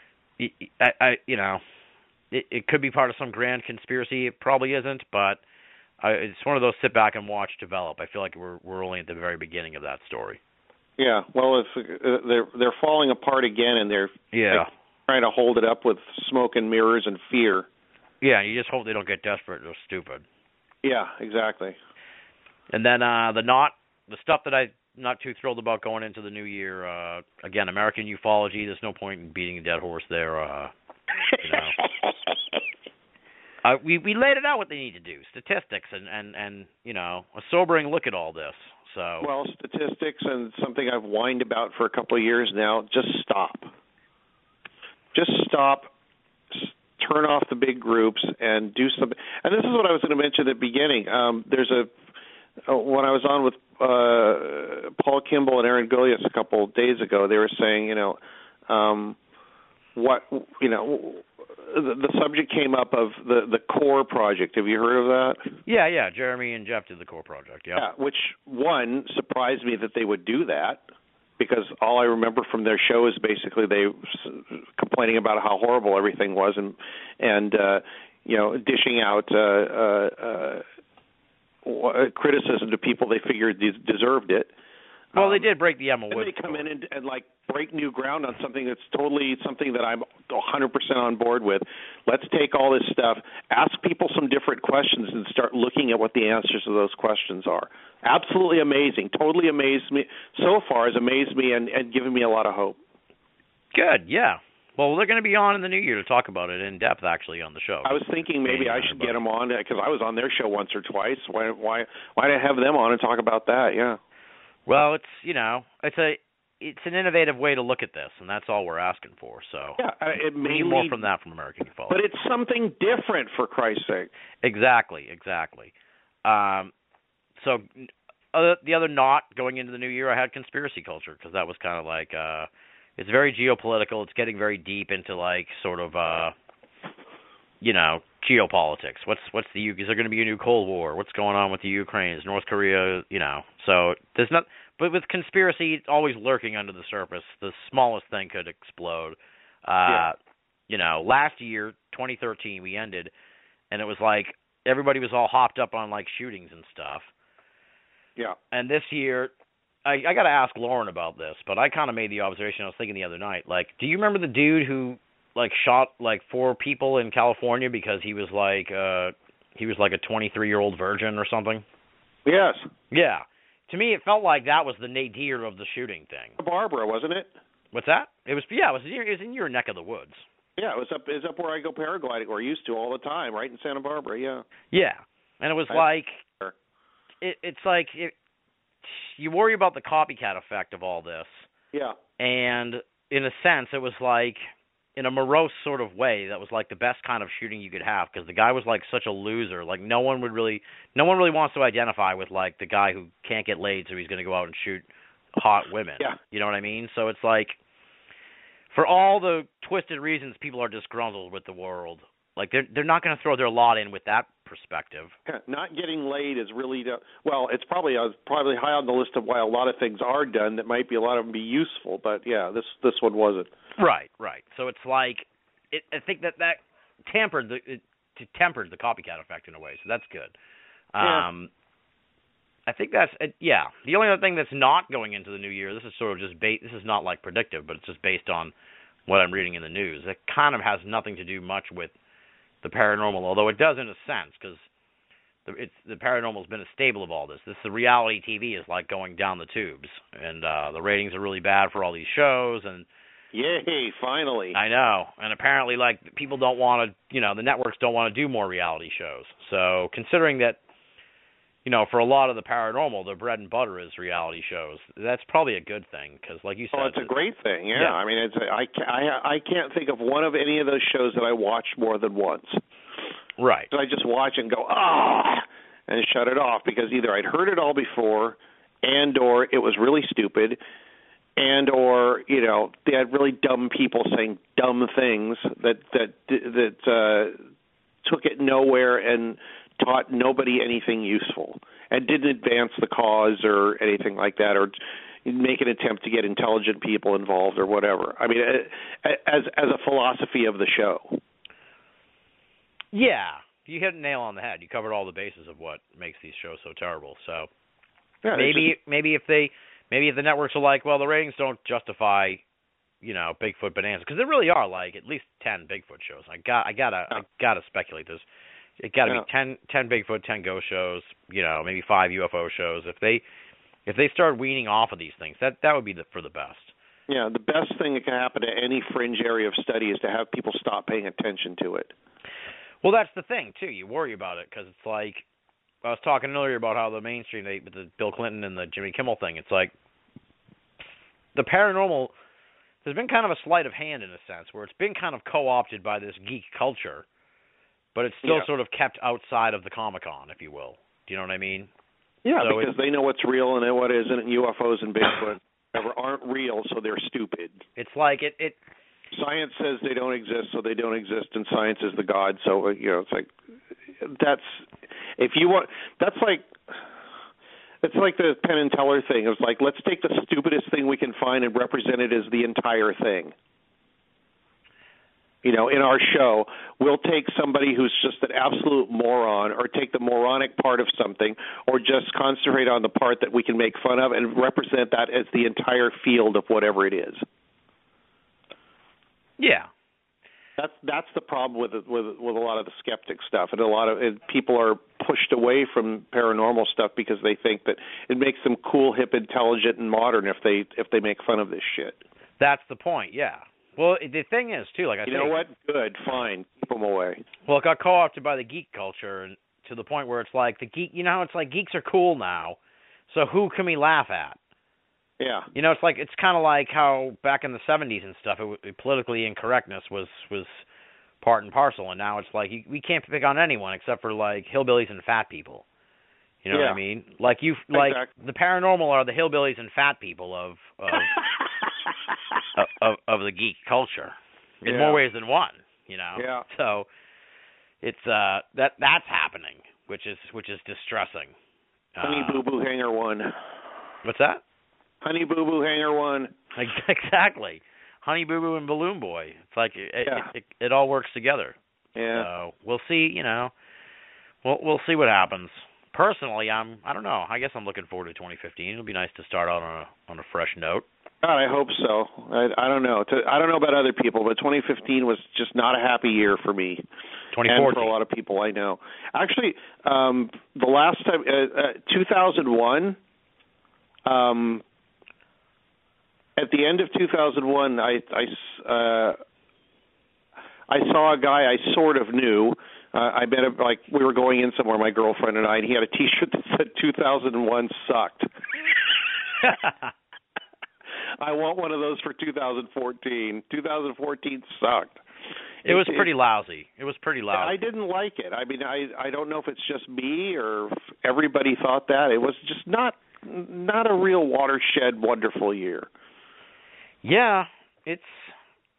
It could be part of some grand conspiracy. It probably isn't, but it's one of those sit back and watch develop. I feel like we're only at the very beginning of that story. Yeah, well, they're falling apart again, and they're trying to hold it up with smoke and mirrors and fear. Yeah, you just hope they don't get desperate or stupid. Yeah, exactly. And then the stuff that I'm not too thrilled about going into the new year. Again, American ufology. There's no point in beating a dead horse there. We laid it out what they need to do, statistics and a sobering look at all this. So well, statistics and something I've whined about for a couple of years now. Just stop. Turn off the big groups and do something. And this is what I was going to mention at the beginning. There's when I was on with Paul Kimball and Aaron Gullius a couple of days ago, they were saying, the subject came up of the CORE project. Have you heard of that? Yeah. Jeremy and Jeff did the CORE project. Yeah. Which one surprised me that they would do that, because all I remember from their show is basically they complaining about how horrible everything was and dishing out criticism to people they figured deserved it. Well, they did break the Emma Woods. They come in and break new ground on something that's totally something that I'm 100% on board with. Let's take all this stuff, ask people some different questions, and start looking at what the answers to those questions are. Absolutely amazing. Totally amazed me. So far has amazed me and given me a lot of hope. Good, yeah. Well, they're going to be on in the new year to talk about it in depth, actually, on the show. I was thinking maybe I should get them on, because I was on their show once or twice. Why not have them on and talk about that? Yeah. Well, it's an innovative way to look at this, and that's all we're asking for. So it may we need more from that from American Ufology. But it's something different, for Christ's sake. Exactly. So the other knot going into the new year, I had conspiracy culture, because that was kind of like it's very geopolitical. It's getting very deep into like sort of geopolitics. Is there going to be a new Cold War? What's going on with the Ukraine? Is North Korea? So there's not. But with conspiracy, it's always lurking under the surface. The smallest thing could explode. Last year, 2013, we ended, and it was like everybody was all hopped up on like shootings and stuff. Yeah. And this year, I got to ask Lauren about this, but I kind of made the observation. I was thinking the other night, like, do you remember the dude who like shot like 4 people in California because he was like a 23-year-old virgin or something? Yes. Yeah. To me, it felt like that was the nadir of the shooting thing. Barbara, wasn't it? What's that? It was in your neck of the woods. Yeah, it was up where I go paragliding, or used to all the time, right in Santa Barbara. Yeah. Yeah, and it was it's like you worry about the copycat effect of all this. Yeah. And in a sense, it was like, in a morose sort of way, that was like the best kind of shooting you could have, because the guy was like such a loser. Like no one really wants to identify with like the guy who can't get laid, so he's going to go out and shoot hot women. Yeah. You know what I mean? So it's like, for all the twisted reasons people are disgruntled with the world. Like they're not going to throw their lot in with that perspective. Yeah, not getting laid is really well. It's probably high on the list of why a lot of things are done that might be a lot of them be useful. But yeah, this one wasn't. Right. So it's like I think that tempered the copycat effect in a way. So that's good. Yeah. I think that's yeah. The only other thing that's not going into the new year. This is sort of just this is not like predictive, but it's just based on what I'm reading in the news. It kind of has nothing to do much with the paranormal, although it does in a sense, because the paranormal's been a staple of all this. The reality TV is like going down the tubes, and the ratings are really bad for all these shows. And yay, finally! I know, and apparently, like people don't want to, the networks don't want to do more reality shows. So considering that, for a lot of the paranormal, the bread and butter is reality shows. That's probably a good thing because, like you said, it's a great thing. Yeah. I mean, I can't think of one of any of those shows that I watched more than once. Right. So I just watch and go and shut it off because either I'd heard it all before, or it was really stupid, or they had really dumb people saying dumb things that took it nowhere and taught nobody anything useful and didn't advance the cause or anything like that, or make an attempt to get intelligent people involved or whatever. I mean, as a philosophy of the show. Yeah, you hit a nail on the head. You covered all the bases of what makes these shows so terrible. So yeah, maybe if the networks are like, well, the ratings don't justify, Bigfoot Bonanza, because there really are like at least 10 Bigfoot shows. I gotta speculate this. It got to be 10 Bigfoot, 10 ghost shows, maybe 5 UFO shows. If they start weaning off of these things, that would be for the best. Yeah, the best thing that can happen to any fringe area of study is to have people stop paying attention to it. Well, that's the thing too. You worry about it because it's like I was talking earlier about how the mainstream, the Bill Clinton and the Jimmy Kimmel thing. It's like the paranormal. There's been kind of a sleight of hand in a sense where it's been kind of co-opted by this geek culture. But it's still sort of kept outside of the Comic-Con, if you will. Do you know what I mean? Yeah, so because they know what's real and what isn't, and UFOs and Bigfoot aren't real, so they're stupid. It's like it. Science says they don't exist, so they don't exist, and science is the god. So it's like it's like the Penn and Teller thing. It was like, let's take the stupidest thing we can find and represent it as the entire thing. In our show, we'll take somebody who's just an absolute moron or take the moronic part of something or just concentrate on the part that we can make fun of and represent that as the entire field of whatever it is. Yeah. That's the problem with a lot of the skeptic stuff, and people are pushed away from paranormal stuff because they think that it makes them cool, hip, intelligent, and modern if they make fun of this shit. That's the point, yeah. Well, the thing is, too, like I said... You know what? Good, fine. Keep them away. Well, it got co-opted by the geek culture and to the point where it's like the geek... how it's like geeks are cool now, so who can we laugh at? Yeah. It's kind of like how back in the 70s and stuff, politically incorrectness was part and parcel, and now it's like we can't pick on anyone except for, like, hillbillies and fat people. You know what I mean? Like, exactly. The paranormal are the hillbillies and fat people of the geek culture in more ways than one, Yeah. So it's that's happening, which is distressing. Honey Boo Boo Hanger 1. What's that? Honey Boo Boo Hanger 1. Exactly. Honey Boo Boo and Balloon Boy. It's like it all works together. Yeah. So we'll see. We'll see what happens. Personally, I don't know. I guess I'm looking forward to 2015. It'll be nice to start out on a fresh note. God, I hope so. I don't know. I don't know about other people, but 2015 was just not a happy year for me. 2014. And for a lot of people I know. Actually, the last time, 2001, at the end of 2001, I saw a guy I sort of knew. I met him, like, we were going in somewhere, my girlfriend and I, and he had a T-shirt that said 2001 sucked. I want one of those for 2014. 2014 sucked. It was pretty lousy. It was pretty lousy. I didn't like it. I mean, I don't know if it's just me or if everybody thought that. It was just not a real watershed, wonderful year. Yeah, it's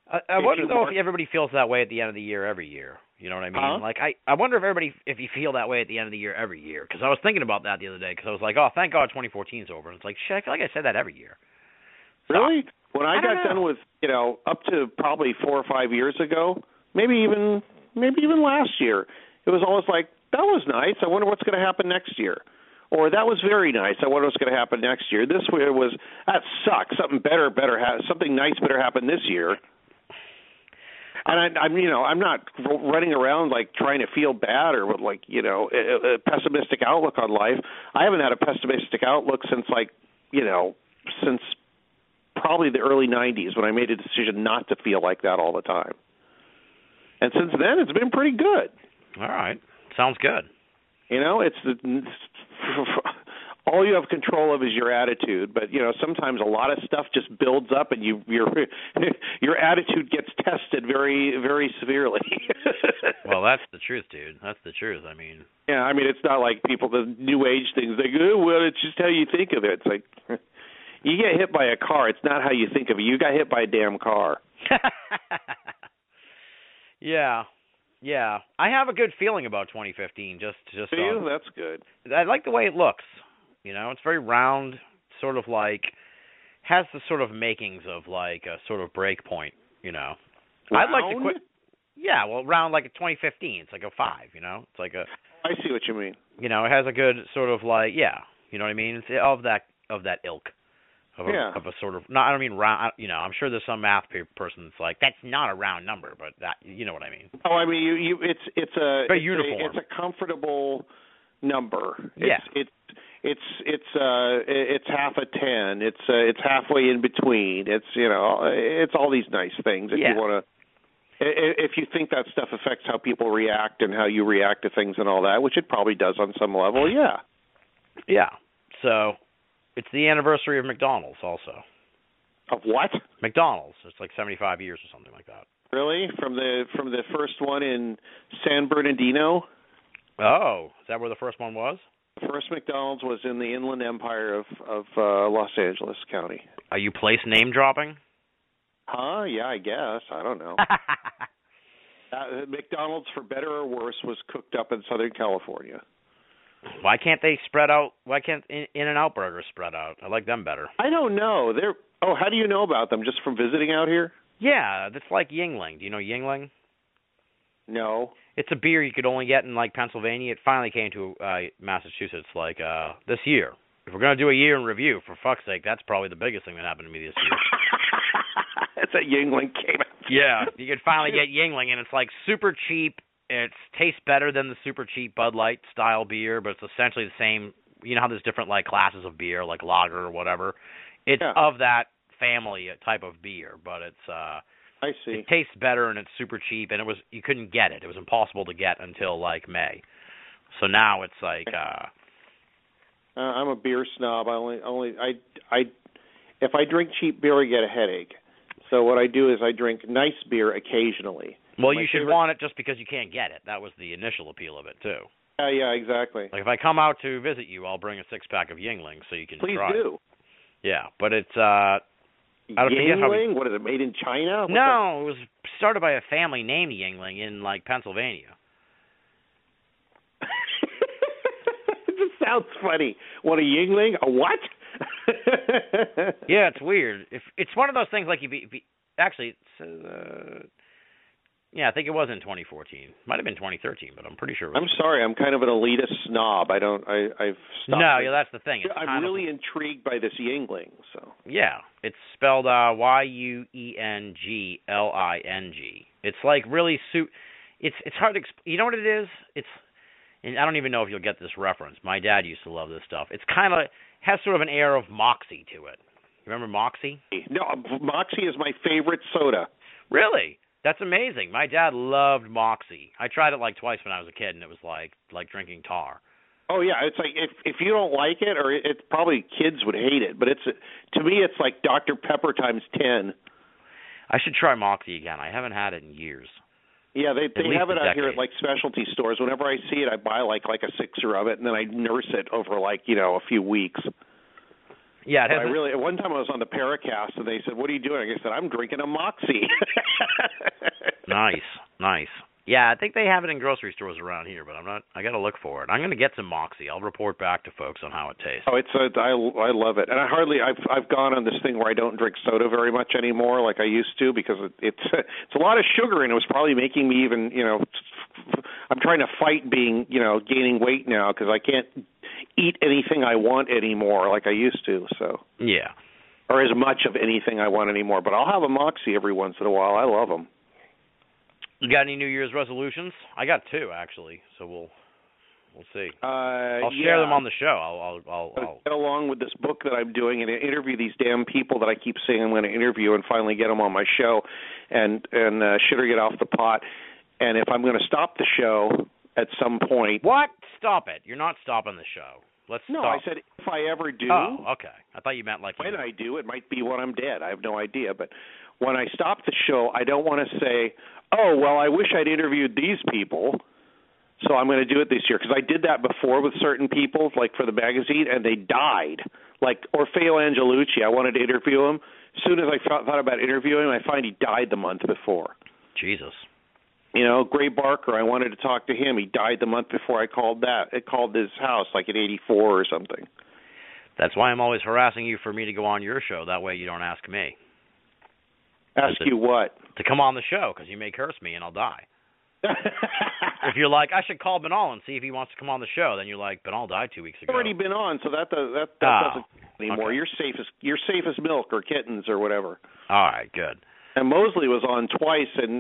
I wonder though if everybody feels that way at the end of the year every year. You know what I mean? Huh? Like I wonder if you feel that way at the end of the year every year. Because I was thinking about that the other day. Because I was like, oh, thank God 2014's over. And it's like, shit, I feel like I said that every year. So, really? When I don't got know. done with, up to probably 4 or 5 years ago, maybe even last year, it was always like, that was nice. I wonder what's going to happen next year. Or that was very nice. I wonder what's going to happen next year. This year was, that sucks. Something nice better happen this year. And I'm not running around like trying to feel bad or with like, a pessimistic outlook on life. I haven't had a pessimistic outlook since since probably the early 90s when I made a decision not to feel like that all the time. And since then, it's been pretty good. All right. Sounds good. It's all you have control of is your attitude, but sometimes a lot of stuff just builds up, and your attitude gets tested very, very severely. Well, that's the truth, dude. That's the truth. I mean, it's not like the new age things. They go, well, it's just how you think of it. It's like you get hit by a car. It's not how you think of it. You got hit by a damn car. Yeah. I have a good feeling about 2015. Just Do you? That's good. I like the way it looks. It's very round, sort of like has the sort of makings of like a sort of break point. Round? I'd like to quit. Yeah, well, round like a 2015. It's like a 5. It's like a. I see what you mean. It has a good sort of like you know what I mean. It's of that ilk. Of a sort of I don't mean round. I'm sure there's some math person that's like that's not a round number, but that you know what I mean. Oh, I mean it's very uniform. It's a comfortable number. Yeah. It's half a 10. It's halfway in between. It's it's all these nice things if you want to. If you think that stuff affects how people react and how you react to things and all that, which it probably does on some level, yeah. Yeah. So. It's the anniversary of McDonald's also. Of what? McDonald's. It's like 75 years or something like that. Really? From the first one in San Bernardino? Oh, is that where the first one was? The first McDonald's was in the Inland Empire of Los Angeles County. Are you place name dropping? Huh? Yeah, I guess. I don't know. McDonald's, for better or worse, was cooked up in Southern California. Why can't they spread out? Why can't In-N-Out burgers spread out? I like them better. I don't know. How do you know about them? Just from visiting out here? Yeah, that's like Yuengling. Do you know Yuengling? No. It's a beer you could only get in like Pennsylvania. It finally came to Massachusetts like this year. If we're going to do a year in review, for fuck's sake, that's probably the biggest thing that happened to me this year. That's a Yuengling came out. Yeah, you could finally get Yuengling, and it's like super cheap. It tastes better than the super cheap Bud Light style beer, but it's essentially the same. You know how there's different like classes of beer, like lager or whatever. It's of that family type of beer, but it's I see. It tastes better and it's super cheap, and you couldn't get it. It was impossible to get until like May. So now it's like I'm a beer snob. If I drink cheap beer, I get a headache. So what I do is I drink nice beer occasionally. Well, you should want it just because you can't get it. That was the initial appeal of it, too. Yeah, exactly. Like, if I come out to visit you, I'll bring a 6-pack of Yuengling so you can try it. Please do. Yeah, but it's, Yuengling? What is it, made in China? No, it was started by a family named Yuengling in, like, Pennsylvania. It just sounds funny. What, a Yuengling? A what? Yeah, it's weird. It's one of those things like actually, it's, yeah, I think it was in 2014. Might have been 2013, but I'm pretty sure it was. I'm sorry, I'm kind of an elitist snob. I've stopped. No, yeah, that's the thing. I'm really intrigued by this Yuengling. So. Yeah, it's spelled Yuengling. It's like really it's hard to explain. You know what it is? And I don't even know if you'll get this reference. My dad used to love this stuff. It's kind of has sort of an air of Moxie to it. You remember Moxie? No, Moxie is my favorite soda. Really? That's amazing. My dad loved Moxie. I tried it like twice when I was a kid, and it was like drinking tar. Oh yeah, it's like if you don't like it, or it's probably kids would hate it, but to me it's like Dr. Pepper times 10. I should try Moxie again. I haven't had it in years. Yeah, they have it out here at decade. like specialty stores. Whenever I see it, I buy like a sixer of it, and then I nurse it over a few weeks. Yeah, it But has. one time I was on the Paracast, and they said, "What are you doing?" I said, "I'm drinking a Moxie." Nice. Yeah, I think they have it in grocery stores around here, but I got to look for it. I'm going to get some Moxie. I'll report back to folks on how it tastes. Oh, I love it, and I've gone on this thing where I don't drink soda very much anymore, like I used to, because it's a lot of sugar, and it was probably making me even, I'm trying to fight being, gaining weight now because I can't eat anything I want anymore like I used to. So yeah, or as much of anything I want anymore. But I'll have a Moxie every once in a while. I love them. You got any New Year's resolutions? I got 2 actually, so we'll see. I'll share them on the show. I'll get along with this book that I'm doing and interview these damn people that I keep saying I'm going to interview and finally get them on my show and shit or get off the pot. And if I'm going to stop the show at some point. What? Stop it. You're not stopping the show. Let's No, stop. I said if I ever do. Oh, okay. I thought you meant like when I do. It might be when I'm dead. I have no idea. But when I stop the show, I don't want to say, oh, well, I wish I'd interviewed these people, so I'm going to do it this year. Because I did that before with certain people, like for the magazine, and they died. Like Orfeo Angelucci, I wanted to interview him. As soon as I thought about interviewing him, I find he died the month before. Jesus. Gray Barker, I wanted to talk to him. He died the month before I called that. It called his house like at 84 or something. That's why I'm always harassing you for me to go on your show. That way you don't ask me. Ask you what? To come on the show, because you may curse me and I'll die. If you're like, I should call Benal and see if he wants to come on the show, then you're like, Benal died 2 weeks ago. I've already been on, so that doesn't anymore. Okay. You're safe as milk or kittens or whatever. All right, good. And Mosley was on twice, and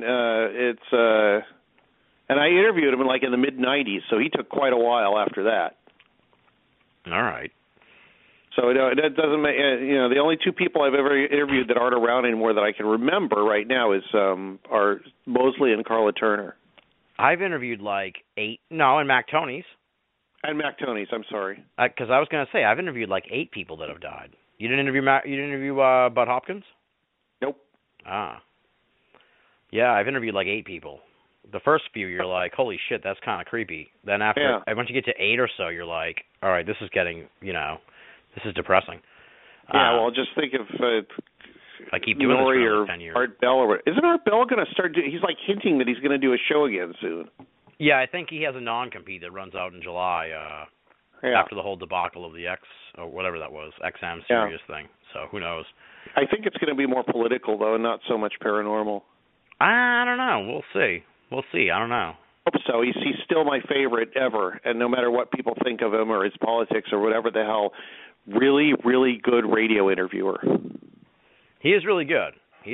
and I interviewed him in the mid '90s, so he took quite a while after that. All right. So that doesn't make the only 2 people I've ever interviewed that aren't around anymore that I can remember right now are Mosley and Carla Turner. I've interviewed 8. No, and Mac Toney's. And Mac Toney's. I'm sorry. Because I was going to say I've interviewed 8 people that have died. You didn't interview Bud Hopkins? Nope. Ah. Yeah, I've interviewed 8 people. The first few, you're like, holy shit, that's kind of creepy. Then once you get to 8 or so, you're like, all right, this is getting, this is depressing. Yeah, well, just think of I keep doing Nori this for or 10 years. Art Bell. Isn't Art Bell going to start he's hinting that he's going to do a show again soon. Yeah, I think he has a non-compete that runs out in July after the whole debacle of the X, or whatever that was, XM Sirius thing. So who knows? I think it's going to be more political, though, and not so much paranormal. I don't know. We'll see. I don't know. I hope so. He's still my favorite ever, and no matter what people think of him or his politics or whatever the hell, really, really good radio interviewer. He is really good.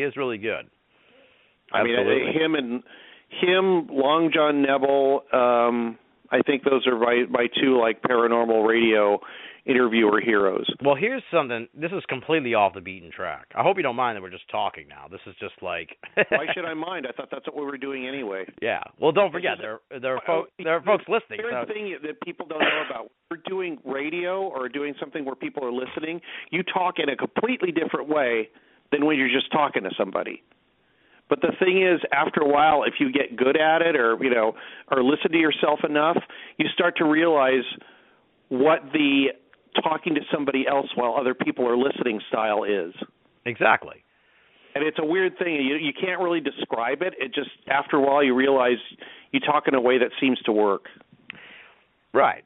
Absolutely. Him, Long John Neville, I think those are my 2 paranormal radio interviewer heroes. Well, here's something. This is completely off the beaten track. I hope you don't mind that we're just talking now. This is just Why should I mind? I thought that's what we were doing anyway. Yeah. Well, don't forget there are folks listening. There's a thing that people don't know about. When we're doing radio or doing something where people are listening, you talk in a completely different way than when you're just talking to somebody. But the thing is, after a while, if you get good at it or listen to yourself enough, you start to realize what the talking to somebody else while other people are listening style is. Exactly. And it's a weird thing. You can't really describe it. It just, after a while, you realize you talk in a way that seems to work. Right.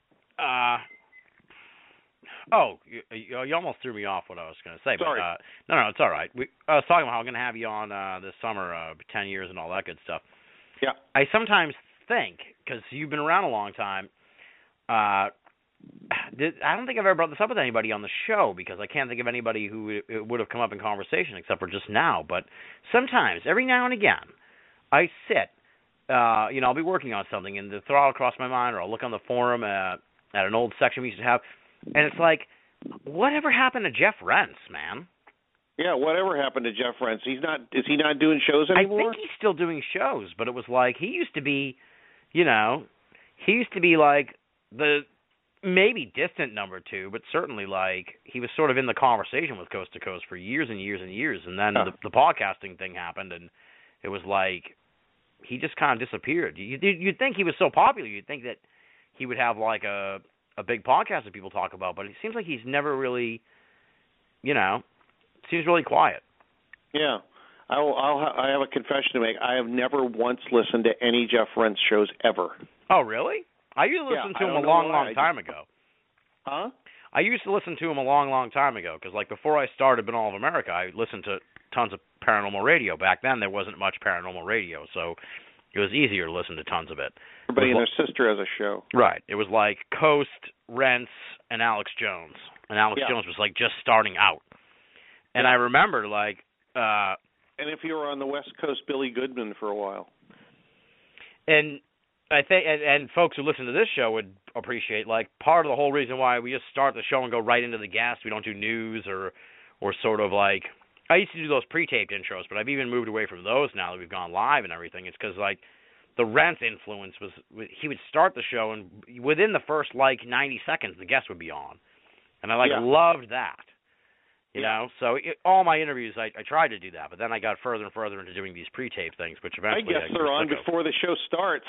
You almost threw me off what I was going to say. Sorry. But, no, it's all right. I was talking about how I'm going to have you on this summer, 10 years and all that good stuff. Yeah. I sometimes think, because you've been around a long time, I don't think I've ever brought this up with anybody on the show because I can't think of anybody who would have come up in conversation except for just now. But sometimes, every now and again, I sit, I'll be working on something and the thought will cross my mind, or I'll look on the forum at an old section we used to have, and it's like, whatever happened to Jeff Rentz, man? Yeah, whatever happened to Jeff Rentz? Is he not doing shows anymore? I think he's still doing shows, but it was like he used to be, like the maybe distant number 2, but certainly he was sort of in the conversation with Coast to Coast for years and years and years, and then the podcasting thing happened, and it was like he just kind of disappeared. You'd think he was so popular, you'd think that he would have a big podcast that people talk about, but it seems like he's never really seems really quiet. Yeah. I have a confession to make. I have never once listened to any Jeff Rense shows ever. Oh, really? I used to listen to him a long time ago. Huh? I used to listen to him a long time ago because, like, before I started Banal of America, I listened to tons of paranormal radio. Back then, there wasn't much paranormal radio, so it was easier to listen to tons of it. Everybody and their sister has a show. Right. It was like Coast, Rense, and Alex Jones. And Alex Jones was, like, just starting out. And I remember, like... and if you were on the West Coast, Billy Goodman for a while. And I think, and folks who listen to this show would appreciate, like, part of the whole reason why we just start the show and go right into the guests. We don't do news or sort of like, I used to do those pre-taped intros, but I've even moved away from those now that we've gone live and everything. It's because, like, the Rense influence was, he would start the show, and within the first, like, 90 seconds, the guest would be on. And I, loved that. You know, so all my interviews, I tried to do that, but then I got further and further into doing these pre-tape things, which eventually I guess they're on before the show starts.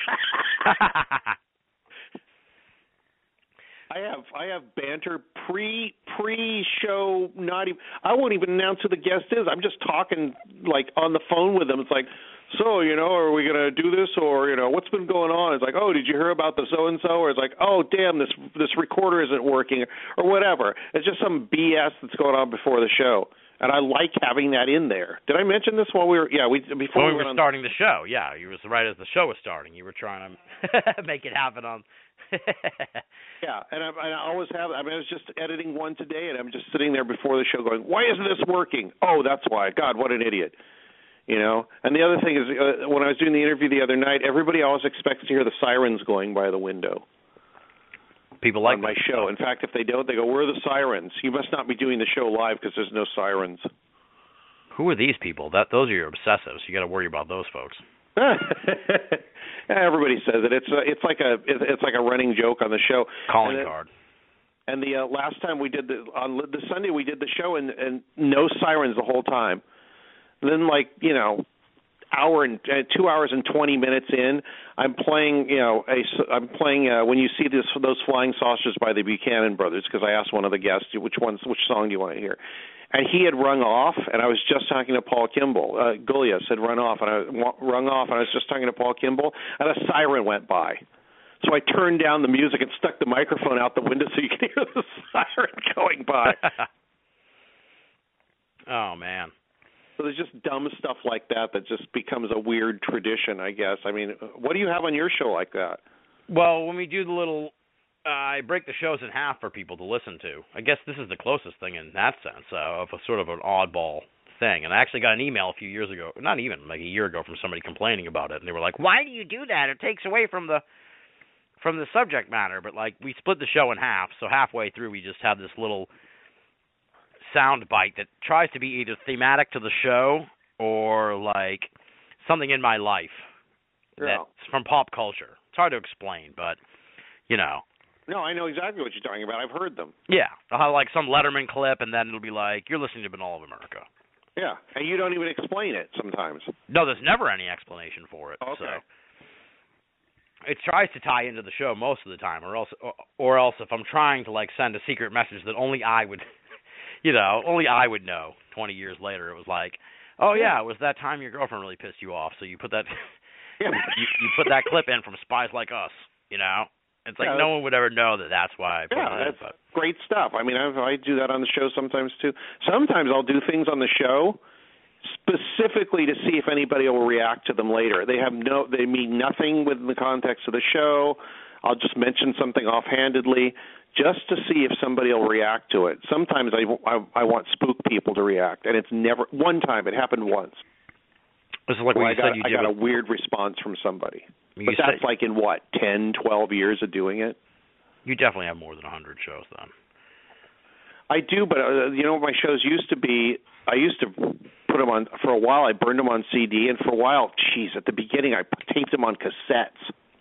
I have banter pre-show. Not even. I won't even announce who the guest is. I'm just talking like on the phone with them. It's like, so are we gonna do this, or what's been going on? It's like, oh, did you hear about the so and so? Or it's like, oh, damn, this recorder isn't working, or whatever. It's just some BS that's going on before the show, and I like having that in there. Did I mention this while we were? Yeah, before we were starting the show. Yeah, you was right as the show was starting. You were trying to make it happen on. Yeah, and I always have. I mean, I was just editing one today, and I'm just sitting there before the show going, why isn't this working? Oh, that's why. God, what an idiot. And the other thing is, when I was doing the interview the other night, everybody always expects to hear the sirens going by the window. People like on my show. In fact, if they don't, they go, where are the sirens? You must not be doing the show live because there's no sirens. Who are these people? Those are your obsessives. You got to worry about those folks. Everybody says it. It's like a running joke on the show. Calling card. And the last time we did on the Sunday we did the show and no sirens the whole time. And then 2 hours and 20 minutes in, I'm playing when you see those flying saucers by the Buchanan Brothers, because I asked one of the guests which song do you want to hear. And he had rung off, and I was just talking to Paul Kimball. Gullius had rung off, and I was just talking to Paul Kimball, and a siren went by. So I turned down the music and stuck the microphone out the window so you could hear the siren going by. Oh, man. So there's just dumb stuff like that just becomes a weird tradition, I guess. I mean, what do you have on your show like that? Well, when we do the little... I break the shows in half for people to listen to. I guess this is the closest thing in that sense of a sort of an oddball thing. And I actually got an email a few years ago, not even like a year ago, from somebody complaining about it. And they were like, "Why do you do that? It takes away from the subject matter." But like, we split the show in half, so halfway through we just have this little sound bite that tries to be either thematic to the show or like something in my life that's from pop culture. It's hard to explain, but No, I know exactly what you're talking about. I've heard them. Yeah. I'll have like some Letterman clip, and then it'll be like, you're listening to Banal of America. Yeah, and you don't even explain it sometimes. No, there's never any explanation for it. Okay. So it tries to tie into the show most of the time, or else if I'm trying to like send a secret message that only I would, only I would know 20 years later, it was like, oh yeah, it was that time your girlfriend really pissed you off, so you put that, you put that clip in from Spies Like Us, It's like no one would ever know that's why I put it in. That's great stuff. I mean, I do that on the show sometimes too. Sometimes I'll do things on the show specifically to see if anybody will react to them later. They mean nothing within the context of the show. I'll just mention something offhandedly just to see if somebody will react to it. Sometimes I want spook people to react, and it's never one time. It happened once. This is like what I got a weird response from somebody. But that's like in, 10, 12 years of doing it? You definitely have more than 100 shows then. I do, but what my shows used to be, I used to put them on, for a while I burned them on CD, and for a while, at the beginning I taped them on cassettes.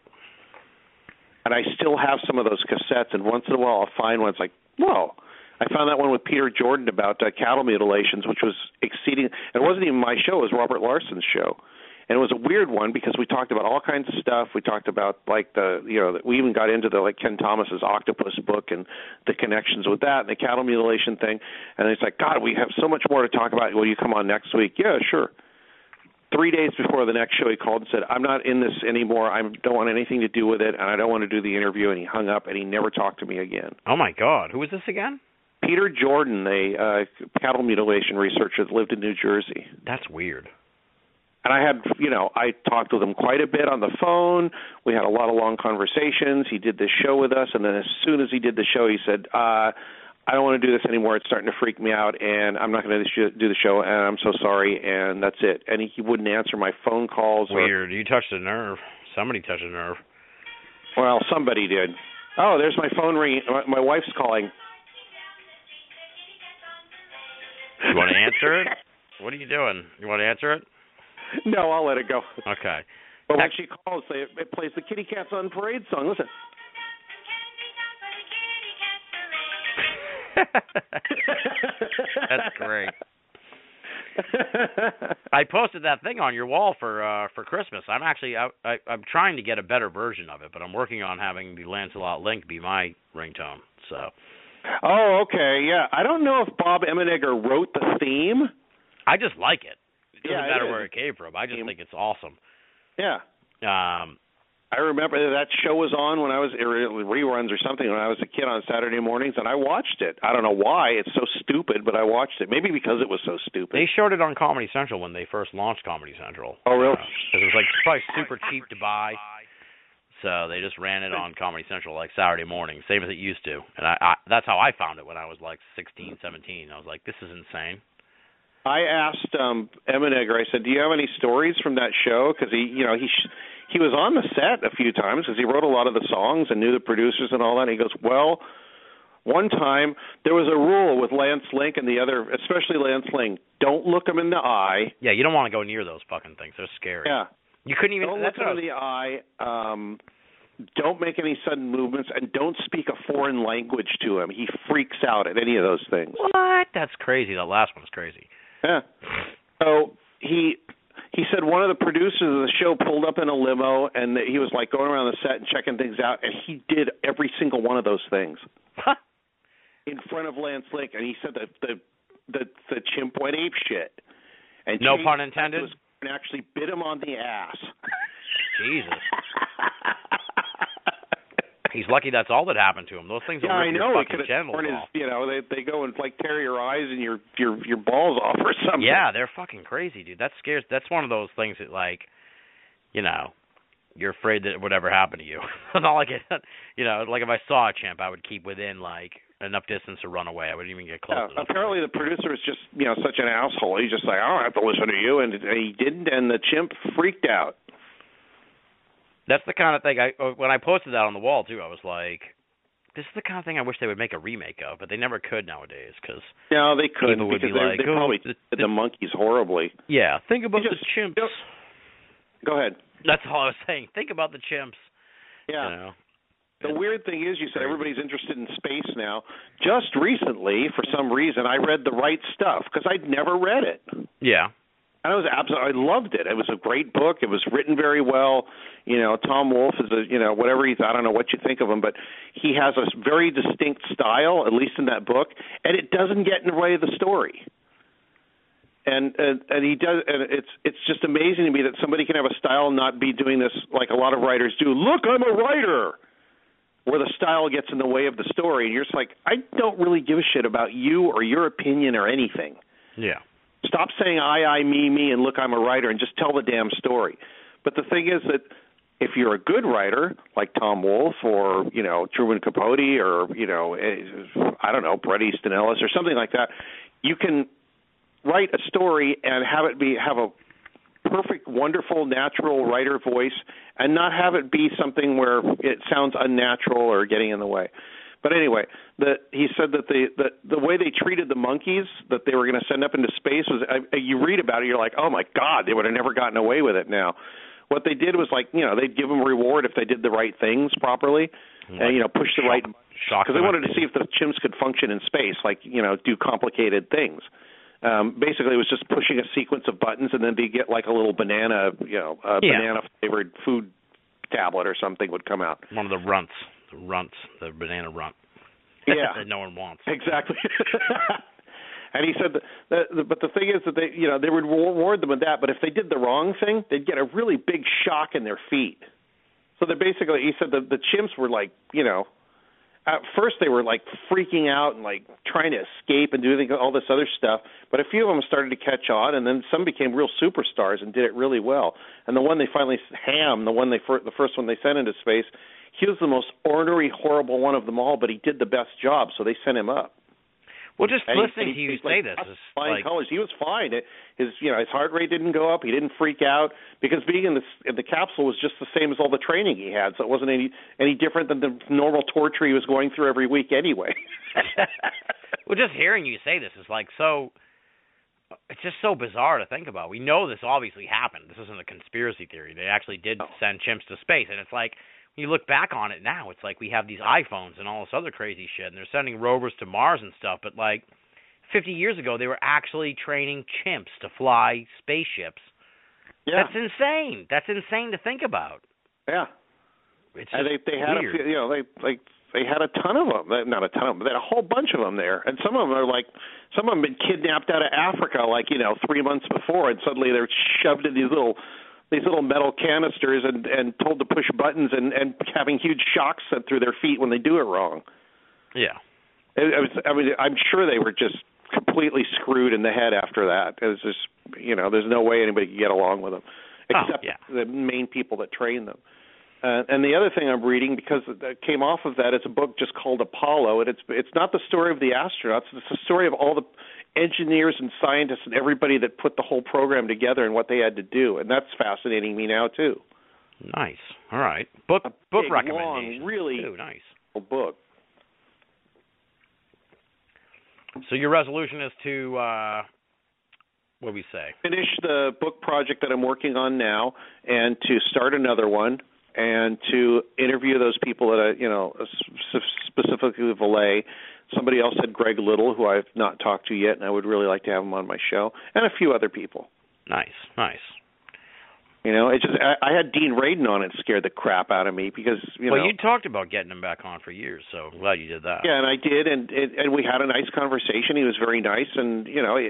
And I still have some of those cassettes, and once in a while I'll find one, it's like, whoa. I found that one with Peter Jordan about cattle mutilations, which was exceeding, it wasn't even my show, it was Robert Larson's show. And it was a weird one because we talked about all kinds of stuff. We talked about like we even got into the like Ken Thomas's Octopus book and the connections with that and the cattle mutilation thing. And it's like, God, we have so much more to talk about. Will you come on next week? Yeah, sure. 3 days before the next show, he called and said, I'm not in this anymore. I don't want anything to do with it, and I don't want to do the interview. And he hung up, and he never talked to me again. Oh, my God. Who was this again? Peter Jordan, a cattle mutilation researcher that lived in New Jersey. That's weird. And I talked with him quite a bit on the phone. We had a lot of long conversations. He did this show with us, and then as soon as he did the show, he said, I don't want to do this anymore. It's starting to freak me out, and I'm not going to do the show, and I'm so sorry, and that's it. And he wouldn't answer my phone calls. Weird. You touched a nerve. Somebody touched a nerve. Well, somebody did. Oh, there's my phone ringing. My wife's calling. You want to answer it? What are you doing? You want to answer it? No, I'll let it go. Okay. But when she calls, it plays the Kitty Cats on Parade song. Listen. That's great. I posted that thing on your wall for Christmas. I'm actually I'm trying to get a better version of it, but I'm working on having the Lancelot Link be my ringtone. So. Oh, okay, yeah. I don't know if Bob Emenegger wrote the theme. I just like it. It doesn't matter it where it came from. I just think it's awesome. Yeah. I remember that show was on when I was reruns or something when I was a kid on Saturday mornings, and I watched it. I don't know why. It's so stupid, but I watched it. Maybe because it was so stupid. They showed it on Comedy Central when they first launched Comedy Central. Oh, really? Because it was probably super cheap to buy. So they just ran it on Comedy Central like Saturday morning, same as it used to. And I that's how I found it when I was like 16, 17. I was like, this is insane. I asked Emenegger, I said, do you have any stories from that show? Because he was on the set a few times because he wrote a lot of the songs and knew the producers and all that. And he goes, well, one time there was a rule with Lance Link and the other, especially Lance Link, don't look him in the eye. Yeah, you don't want to go near those fucking things. They're scary. Yeah. You couldn't even... Don't look him in the eye. Don't make any sudden movements, and don't speak a foreign language to him. He freaks out at any of those things. What? That's crazy. That last one's crazy. Yeah. So he said one of the producers of the show pulled up in a limo, and he was like going around the set and checking things out, and he did every single one of those things in front of Lance Link, and he said that the chimp went ape shit. And no pun intended. And actually bit him on the ass. Jesus. He's lucky that's all that happened to him. Those things will rip your fucking genitals off. They go and like tear your eyes and your balls off or something. Yeah, they're fucking crazy, dude. That scares. That's one of those things that you're afraid that it would ever happen to you. Not like it, like if I saw a chimp, I would keep within like enough distance to run away. I wouldn't even get close enough. Apparently the producer is just, such an asshole. He's just like, I don't have to listen to you, and he didn't, and the chimp freaked out. That's the kind of thing when I posted that on the wall too, I was like, this is the kind of thing I wish they would make a remake of, but they never could nowadays because no, they couldn't because they probably did the monkeys horribly. Yeah, think about the chimps. Go ahead. That's all I was saying. Think about the chimps. Yeah. The weird thing is, you said everybody's interested in space now. Just recently, for some reason, I read The Right Stuff because I'd never read it. Yeah. And I loved it. It was a great book. It was written very well. Tom Wolfe is whatever I don't know what you think of him, but he has a very distinct style, at least in that book, and it doesn't get in the way of the story. And he does, and it's just amazing to me that somebody can have a style and not be doing this like a lot of writers do. Look, I'm a writer. Where the style gets in the way of the story, and you're just like, I don't really give a shit about you or your opinion or anything. Yeah. Stop saying I, me, and look, I'm a writer, and just tell the damn story. But the thing is that if you're a good writer, like Tom Wolfe or, Truman Capote or, I don't know, Bret Easton Ellis or something like that, you can write a story and have a perfect, wonderful, natural writer voice and not have it be something where it sounds unnatural or getting in the way. But anyway, he said that the way they treated the monkeys that they were going to send up into space was, you read about it, you're like, oh my God, they would have never gotten away with it now. What they did was they'd give them a reward if they did the right things properly and, push the right buttons. Because they wanted to see if the chimps could function in space, do complicated things. Basically, it was just pushing a sequence of buttons, and then they get like a little banana, banana flavored food tablet or something would come out. One of the runts, the banana runt. Yeah, that no one wants. Exactly. And he said but the thing is that they would reward them with that, but if they did the wrong thing, they'd get a really big shock in their feet. So they basically, he said the chimps were like, at first they were like freaking out and like trying to escape and do all this other stuff, but a few of them started to catch on, and then some became real superstars and did it really well. And the one they finally, Ham, the first one they sent into space, he was the most ornery, horrible one of them all, but he did the best job, so they sent him up. Well, just listening to you say this is flying colors. He was fine. His heart rate didn't go up. He didn't freak out because being in the capsule was just the same as all the training he had. So it wasn't any different than the normal torture he was going through every week anyway. Well, just hearing you say this is like so. It's just so bizarre to think about. We know this obviously happened. This isn't a conspiracy theory. They actually did send chimps to space, and it's like. When you look back on it now, it's like we have these iPhones and all this other crazy shit, and they're sending rovers to Mars and stuff, but like 50 years ago, they were actually training chimps to fly spaceships. Yeah. That's insane. That's insane to think about. Yeah. It's and they had weird. they had a ton of them. Not a ton of them. They had a whole bunch of them there, and some of them have been kidnapped out of Africa 3 months before, and suddenly they're shoved in these little metal canisters and told to push buttons and having huge shocks sent through their feet when they do it wrong. Yeah. I'm sure they were just completely screwed in the head after that. It was just, there's no way anybody could get along with them, except the main people that train them. And the other thing I'm reading, because it came off of that, it's a book just called Apollo, and it's not the story of the astronauts. It's the story of all the engineers and scientists and everybody that put the whole program together and what they had to do, and that's fascinating me now too. Nice. All right. Book recommendation. Long, really nice book. So your resolution is to what do we say? Finish the book project that I'm working on now, and to start another one, and to interview those people that specifically Valet. Somebody else said Greg Little, who I've not talked to yet, and I would really like to have him on my show, and a few other people. Nice. It's just I had Dean Radin on. It scared the crap out of me because Well, you talked about getting him back on for years, so I'm glad you did that. Yeah, and I did, and we had a nice conversation. He was very nice, and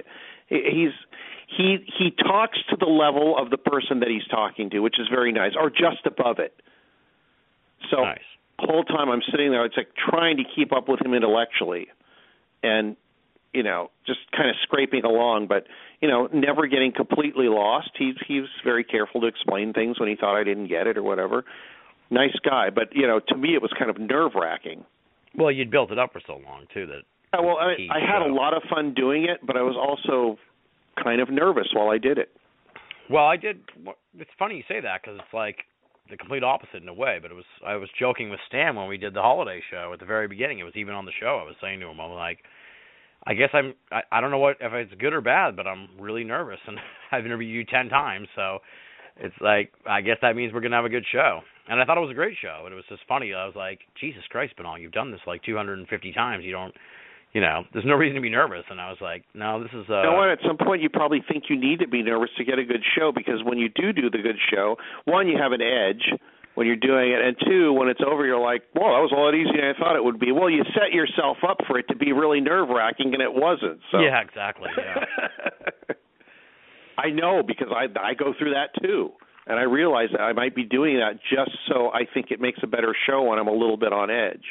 he talks to the level of the person that he's talking to, which is very nice, or just above it. So. Nice. The whole time I'm sitting there, it's like trying to keep up with him intellectually and, just kind of scraping along, but, never getting completely lost. He was very careful to explain things when he thought I didn't get it or whatever. Nice guy, but, to me it was kind of nerve-wracking. Well, you'd built it up for so long, too. I had a lot of fun doing it, but I was also kind of nervous while I did it. Well, I did. It's funny you say that because it's like, the complete opposite in a way, but I was joking with Stan when we did the holiday show at the very beginning. It was even on the show. I was saying to him, I'm like, I guess I don't know if it's good or bad, but I'm really nervous, and I've interviewed you 10 times, so it's like, I guess that means we're going to have a good show. And I thought it was a great show, and it was just funny. I was like, Jesus Christ, Bernal, you've done this like 250 times. You don't, there's no reason to be nervous. And I was like, no, this is You know what? At some point, you probably think you need to be nervous to get a good show, because when you do the good show, one, you have an edge when you're doing it, and two, when it's over, you're like, well, that was a lot easier than I thought it would be. Well, you set yourself up for it to be really nerve-wracking, and it wasn't. So. Yeah, exactly, yeah. I know, because I go through that too, and I realize that I might be doing that just so I think it makes a better show when I'm a little bit on edge.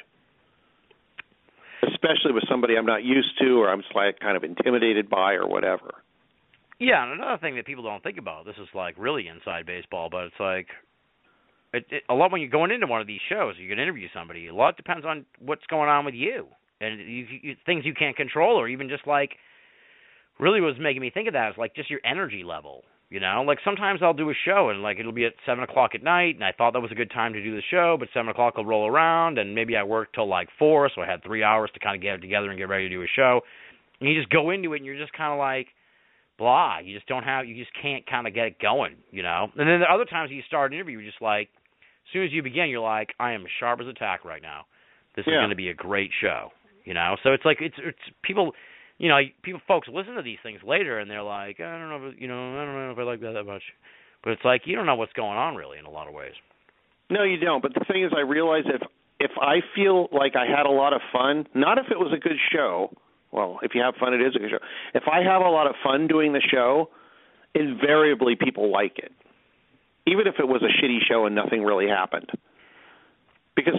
Especially with somebody I'm not used to, or I'm kind of intimidated by, or whatever. Yeah, and another thing that people don't think about, this is like really inside baseball, but it's like a lot when you're going into one of these shows, you can interview somebody. A lot depends on what's going on with you, and things you can't control, or even just like really what's making me think of that is like just your energy level. Like sometimes I'll do a show and like it'll be at 7 o'clock at night, and I thought that was a good time to do the show, but 7 o'clock will roll around, and maybe I worked till like 4, so I had 3 hours to kind of get it together and get ready to do a show. And you just go into it, and you're just kind of like, blah. You just can't kind of get it going, And then the other times you start an interview, you're just like, as soon as you begin, you're like, I am sharp as a tack right now. This is going to be a great show, So it's like it's people. folks listen to these things later and they're like, I don't know if I like that much. But it's like you don't know what's going on really in a lot of ways. No, you don't. But the thing is, I realize if I feel like I had a lot of fun, not if it was a good show. Well, if you have fun, it is a good show. If I have a lot of fun doing the show, invariably people like it, even if it was a shitty show and nothing really happened. Because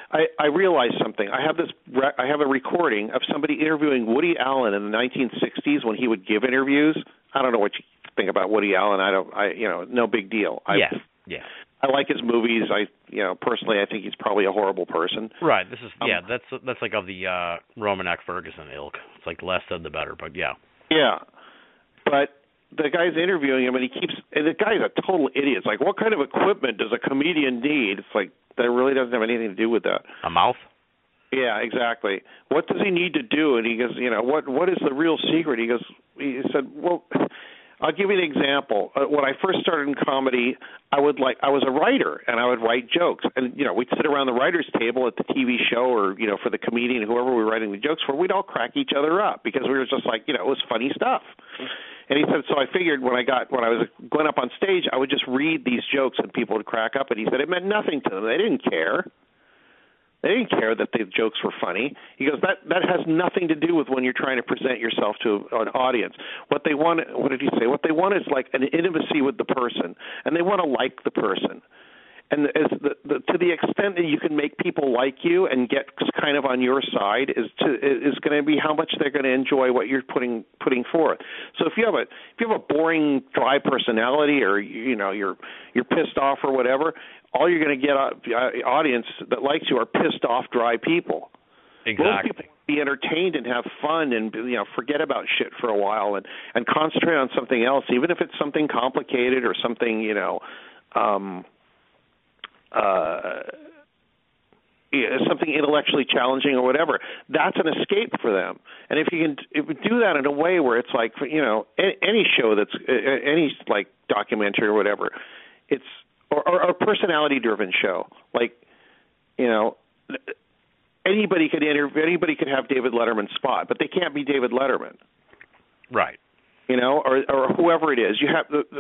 I realized something. I have a recording of somebody interviewing Woody Allen in the 1960s when he would give interviews. I don't know what you think about Woody Allen. No big deal. Yeah. I like his movies. Personally, I think he's probably a horrible person. Right. This is that's like of the Romanek Ferguson ilk. It's like less said the better, but yeah. Yeah, but the guy's interviewing him, and the guy's a total idiot. It's like, what kind of equipment does a comedian need? It's like, that really doesn't have anything to do with that. A mouth? Yeah, exactly. What does he need to do? And he goes, what is the real secret? He said, well, I'll give you an example. When I first started in comedy, I was a writer, and I would write jokes. And, we'd sit around the writer's table at the TV show or, for the comedian, whoever we were writing the jokes for, we'd all crack each other up because we were just like, it was funny stuff. And he said, so I figured when I was going up on stage, I would just read these jokes and people would crack up. And he said it meant nothing to them. They didn't care. They didn't care that the jokes were funny. He goes, that has nothing to do with when you're trying to present yourself to an audience. What they want, what did he say? What they want is like an intimacy with the person, and they want to like the person. And to the extent that you can make people like you and get kind of on your side is going to be how much they're going to enjoy what you're putting forth. So if you have a boring, dry personality, or you're pissed off or whatever, all you're going to get audience that likes you are pissed off, dry people. Exactly. Most people be entertained and have fun and forget about shit for a while and concentrate on something else, even if it's something complicated or something something intellectually challenging or whatever. That's an escape for them. And if you do that in a way where it's like, any show that's any like documentary or whatever, it's or a personality-driven show, like, anybody could have David Letterman's spot, but they can't be David Letterman, right? Or whoever it is. You have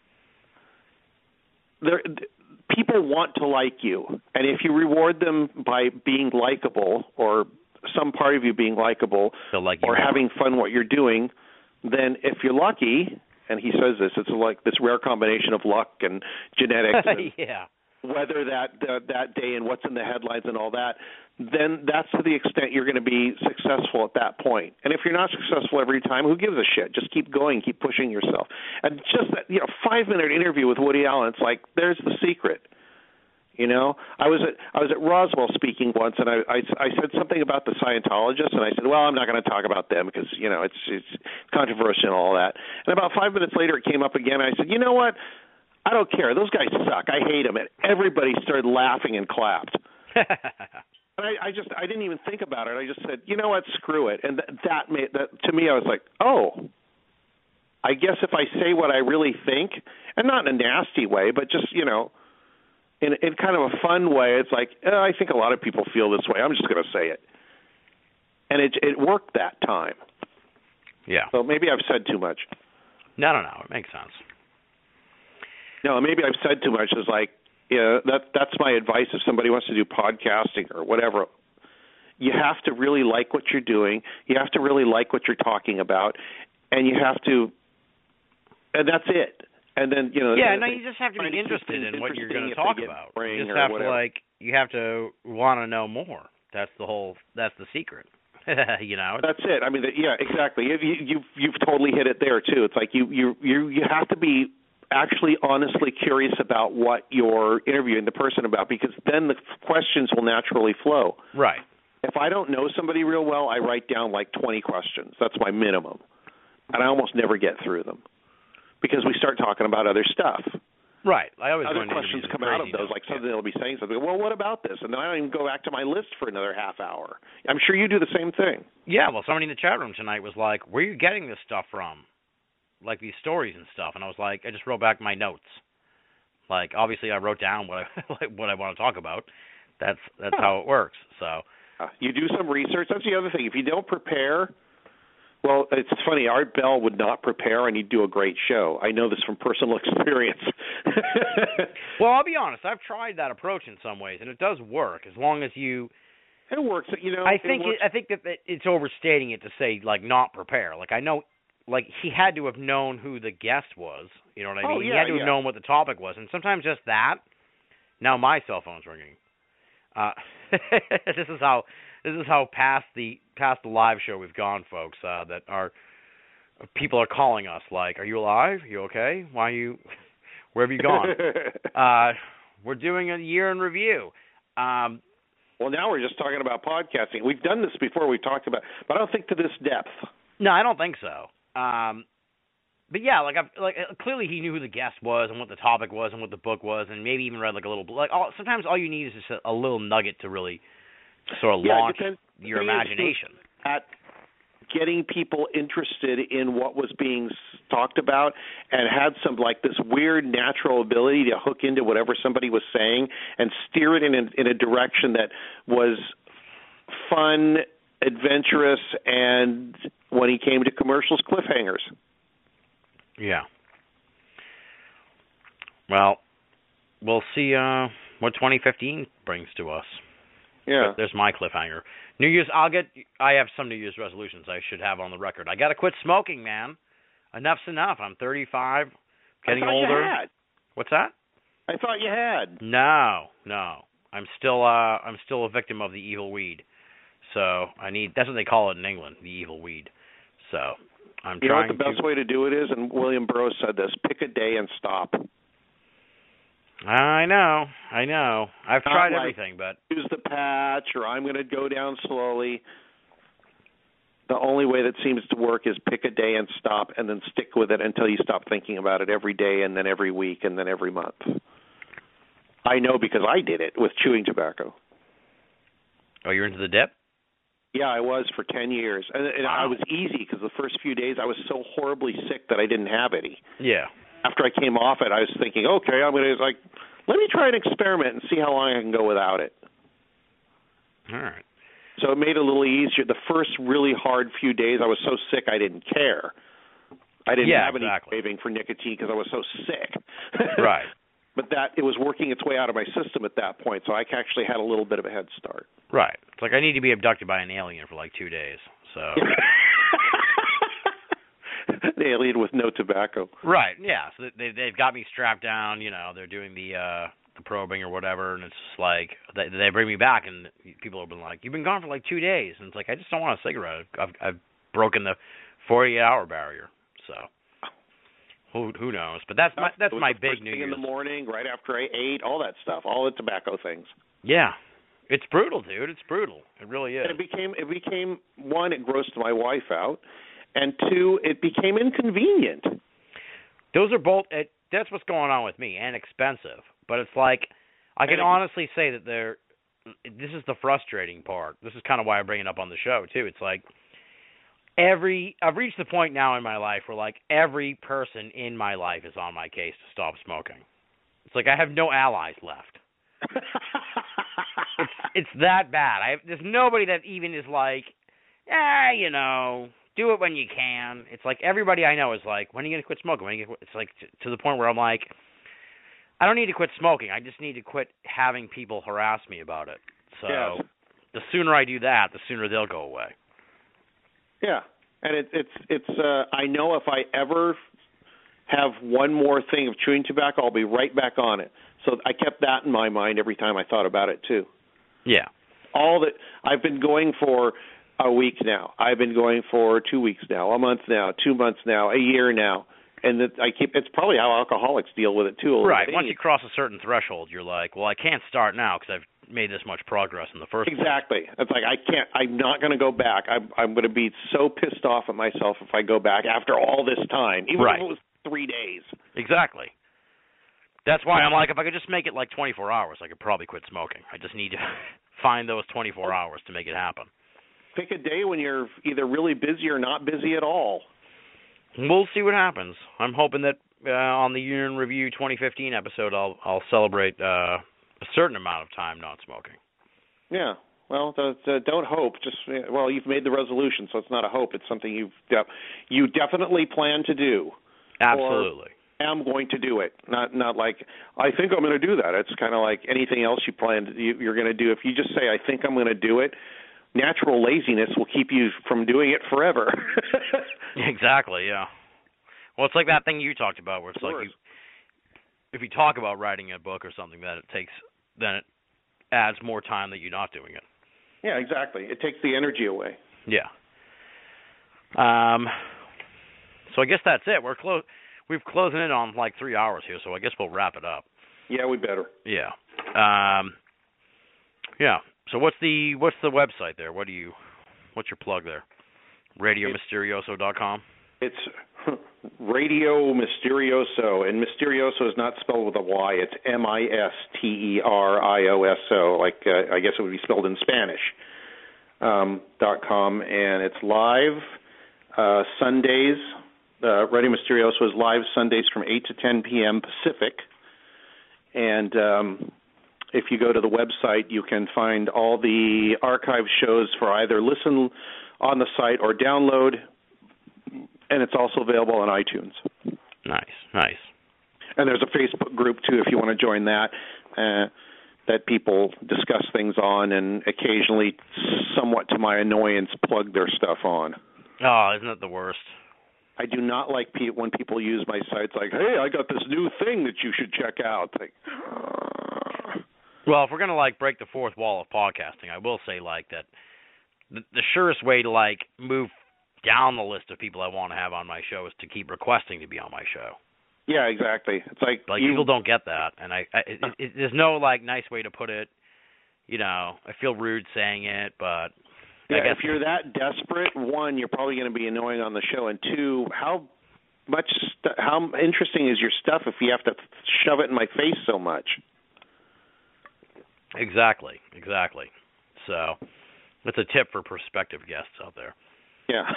people want to like you, and if you reward them by being likable or some part of you being likable or having fun what you're doing, then if you're lucky, and he says this, it's like this rare combination of luck and genetics and weather that day and what's in the headlines and all that, then that's to the extent you're going to be successful at that point. And if you're not successful every time, who gives a shit? Just keep going, keep pushing yourself. And just that 5-minute interview with Woody Allen, it's like, there's the secret. I was at Roswell speaking once, and I said something about the Scientologists, and I said, well, I'm not going to talk about them because it's controversial and all that. And about 5 minutes later, it came up again. And I said, you know what? I don't care. Those guys suck. I hate them. And everybody started laughing and clapped. And I didn't even think about it. I just said, you know what? Screw it. And that to me, I was like, oh, I guess if I say what I really think, and not in a nasty way, but just in kind of a fun way, it's like, I think a lot of people feel this way. I'm just going to say it. And it worked that time. Yeah. So maybe I've said too much. No. It makes sense. No, maybe I've said too much. It's like, that's my advice if somebody wants to do podcasting or whatever. You have to really like what you're doing. You have to really like what you're talking about. And you have to, and that's it. And then, you just have to be interested in what you're going to talk about. You just have to, you have to want to know more. That's the secret. That's it. I mean, yeah, exactly. You've totally hit it there too. It's like you have to be actually honestly curious about what you're interviewing the person about, because then the questions will naturally flow. Right. If I don't know somebody real well, I write down like 20 questions. That's my minimum. And I almost never get through them because we start talking about other stuff. Right. I always other questions come out of those, like something they'll be saying something. Well, what about this? And then I don't even go back to my list for another half hour. I'm sure you do the same thing. Yeah. Well, somebody in the chat room tonight was like, "Where are you getting this stuff from? Like these stories and stuff?" And I was like, I just wrote back my notes. Like, obviously, I wrote down what I want to talk about. That's how it works. So you do some research. That's the other thing. If you don't prepare, Well, it's funny. Art Bell would not prepare, and he'd do a great show. I know this from personal experience. Well, I'll be honest. I've tried that approach in some ways, and it does work as long as you. It works, you know. I think that it's overstating it to say like not prepare. Like I know, like he had to have known who the guest was. You know what I mean? Yeah, he had to have known what the topic was, and sometimes just that. Now my cell phone's ringing. This is how past the live show we've gone, folks. That our people are calling us. Like, are you alive? You okay? Why are you? Where have you gone? We're doing a year in review. Well, now we're just talking about podcasting. We've done this before. We talked about, but I don't think to this depth. No, I don't think so. But yeah, clearly he knew who the guest was and what the topic was and what the book was, and maybe even read like a little. Sometimes all you need is just a little nugget to really sort of launch your imagination. At getting people interested in what was being talked about, and had some like this weird natural ability to hook into whatever somebody was saying and steer it in a direction that was fun, adventurous, and when he came to commercials, cliffhangers. Yeah. Well, we'll see what 2015 brings to us. Yeah. There's my cliffhanger. I have some New Year's resolutions I should have on the record. I got to quit smoking, man. Enough's enough. I'm 35, getting older. You had. What's that? I thought you had. No. I'm still a victim of the evil weed. So that's what they call it in England, the evil weed. So I'm trying. You know what the best way to do it is, and William Burroughs said this: pick a day and stop. I know. I've tried everything, but use the patch, or I'm going to go down slowly. The only way that seems to work is pick a day and stop, and then stick with it until you stop thinking about it every day, and then every week, and then every month. I know because I did it with chewing tobacco. Oh, you're into the dip? Yeah, I was for 10 years. And wow. I was easy because the first few days I was so horribly sick that I didn't have any. Yeah. After I came off it, I was thinking, okay, I'm going to let me try an experiment and see how long I can go without it. All right. So it made it a little easier. The first really hard few days, I was so sick I didn't care. I didn't have any craving for nicotine because I was so sick. Right. But it was working its way out of my system at that point, so I actually had a little bit of a head start. Right. It's like I need to be abducted by an alien for like 2 days. So. An alien with no tobacco. Right. Yeah. So they've got me strapped down. You know, they're doing the probing or whatever, and it's just like they bring me back, and people have been like, "You've been gone for like 2 days," and it's like I just don't want a cigarette. I've broken the 48-hour barrier. So. Who knows? But that's my big New Year's. In the morning, right after I ate, all that stuff, all the tobacco things. Yeah, it's brutal, dude. It's brutal. It really is. And it became one, it grossed my wife out, and two, it became inconvenient. Those are both. That's what's going on with me, and expensive. But it's like I can honestly say that this is the frustrating part. This is kind of why I bring it up on the show too. It's like. I've reached the point now in my life where, like, every person in my life is on my case to stop smoking. It's like I have no allies left. It's that bad. There's nobody that even is like, you know, do it when you can. It's like everybody I know is like, when are you going to quit smoking? It's like to the point where I'm like, I don't need to quit smoking. I just need to quit having people harass me about it. So The sooner I do that, the sooner they'll go away. Yeah, and it's I know if I ever have one more thing of chewing tobacco, I'll be right back on it. So I kept that in my mind every time I thought about it too. Yeah. All that I've been going for a week now. I've been going for 2 weeks now, a month now, 2 months now, a year now. And it's probably how alcoholics deal with it too. Right. Once you cross a certain threshold, you're like, well, I can't start now because I've made this much progress in the first place. Exactly. It's like I'm not going to go back. I'm going to be so pissed off at myself if I go back after all this time, even if it was 3 days. Exactly. That's why I'm like, if I could just make it like 24 hours, I could probably quit smoking. I just need to find those 24 hours to make it happen. Pick a day when you're either really busy or not busy at all. We'll see what happens. I'm hoping that on the Year in Review 2015 episode, I'll celebrate a certain amount of time not smoking. Yeah. Well, don't hope. You've made the resolution, so it's not a hope. It's something you definitely plan to do. Absolutely. Or am going to do it. Not like I think I'm going to do that. It's kind of like anything else you plan to you're going to do. If you just say I think I'm going to do it, natural laziness will keep you from doing it forever. Exactly. Yeah. Well, it's like that thing you talked about, where it's like if you talk about writing a book or something, then it adds more time that you're not doing it. Yeah, exactly. It takes the energy away. Yeah. So I guess that's it. We've closing in on like 3 hours here, so I guess we'll wrap it up. Yeah, we better. Yeah. Yeah. So what's the website there? What's your plug there? RadioMysterioso.com. It's Radio Mysterioso, and Mysterioso is not spelled with a Y. It's Misterioso, like I guess it would be spelled in Spanish. .com, and it's live Sundays. Radio Mysterioso is live Sundays from 8 to 10 p.m. Pacific, and if you go to the website, you can find all the archive shows for either listen on the site or download, and it's also available on iTunes. Nice. And there's a Facebook group, too, if you want to join that, that people discuss things on and occasionally, somewhat to my annoyance, plug their stuff on. Oh, isn't that the worst? I do not like when people use my sites like, hey, I got this new thing that you should check out. Like, well, if we're going to, break the fourth wall of podcasting, I will say, that the surest way to, move down the list of people I want to have on my show is to keep requesting to be on my show. Yeah, exactly. It's like people don't get that, and there's no, nice way to put it. I feel rude saying it, but yeah, I guess if you're that desperate, one, you're probably going to be annoying on the show, and two, how interesting is your stuff if you have to shove it in my face so much? Exactly. So that's a tip for prospective guests out there. Yeah.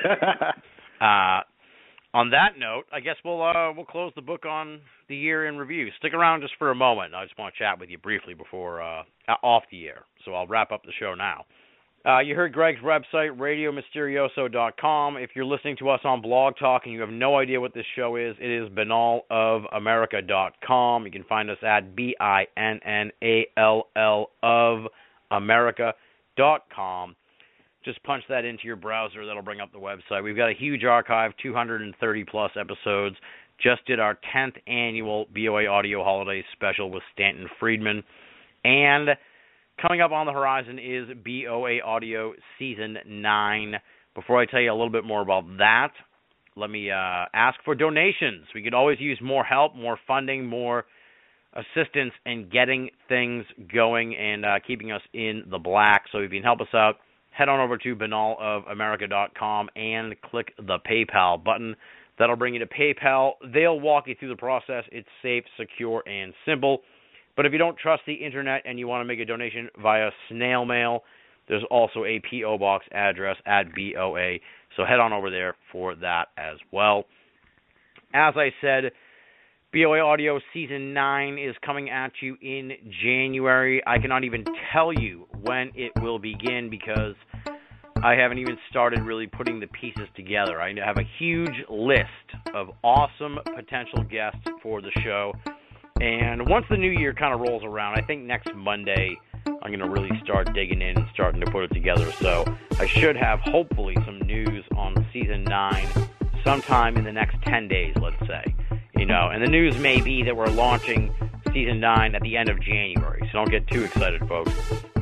On that note, I guess we'll close the book on the year in review. Stick around just for a moment. I just want to chat with you briefly before off the air. So I'll wrap up the show now. You heard Greg's website, RadioMysterioso.com. If you're listening to us on Blog Talk and you have no idea what this show is, it is BinnallofAmerica.com. You can find us at BINNALL of America.com. Just punch that into your browser. That'll bring up the website. We've got a huge archive, 230-plus episodes. Just did our 10th annual BOA Audio Holiday Special with Stanton Friedman. And coming up on the horizon is BOA Audio Season 9. Before I tell you a little bit more about that, let me ask for donations. We could always use more help, more funding, more assistance in getting things going and keeping us in the black. So if you can help us out, head on over to BinnallofAmerica.com and click the PayPal button. That'll bring you to PayPal. They'll walk you through the process. It's safe, secure, and simple. But if you don't trust the internet and you want to make a donation via snail mail, there's also a P.O. Box address at BOA. So head on over there for that as well. As I said, BOA Audio Season 9 is coming at you in January. I cannot even tell you when it will begin because I haven't even started really putting the pieces together. I have a huge list of awesome potential guests for the show. And once the new year kind of rolls around, I think next Monday I'm going to really start digging in and starting to put it together. So I should have, hopefully, some news on Season 9 sometime in the next 10 days, let's say. And the news may be that we're launching Season 9 at the end of January, so don't get too excited, folks.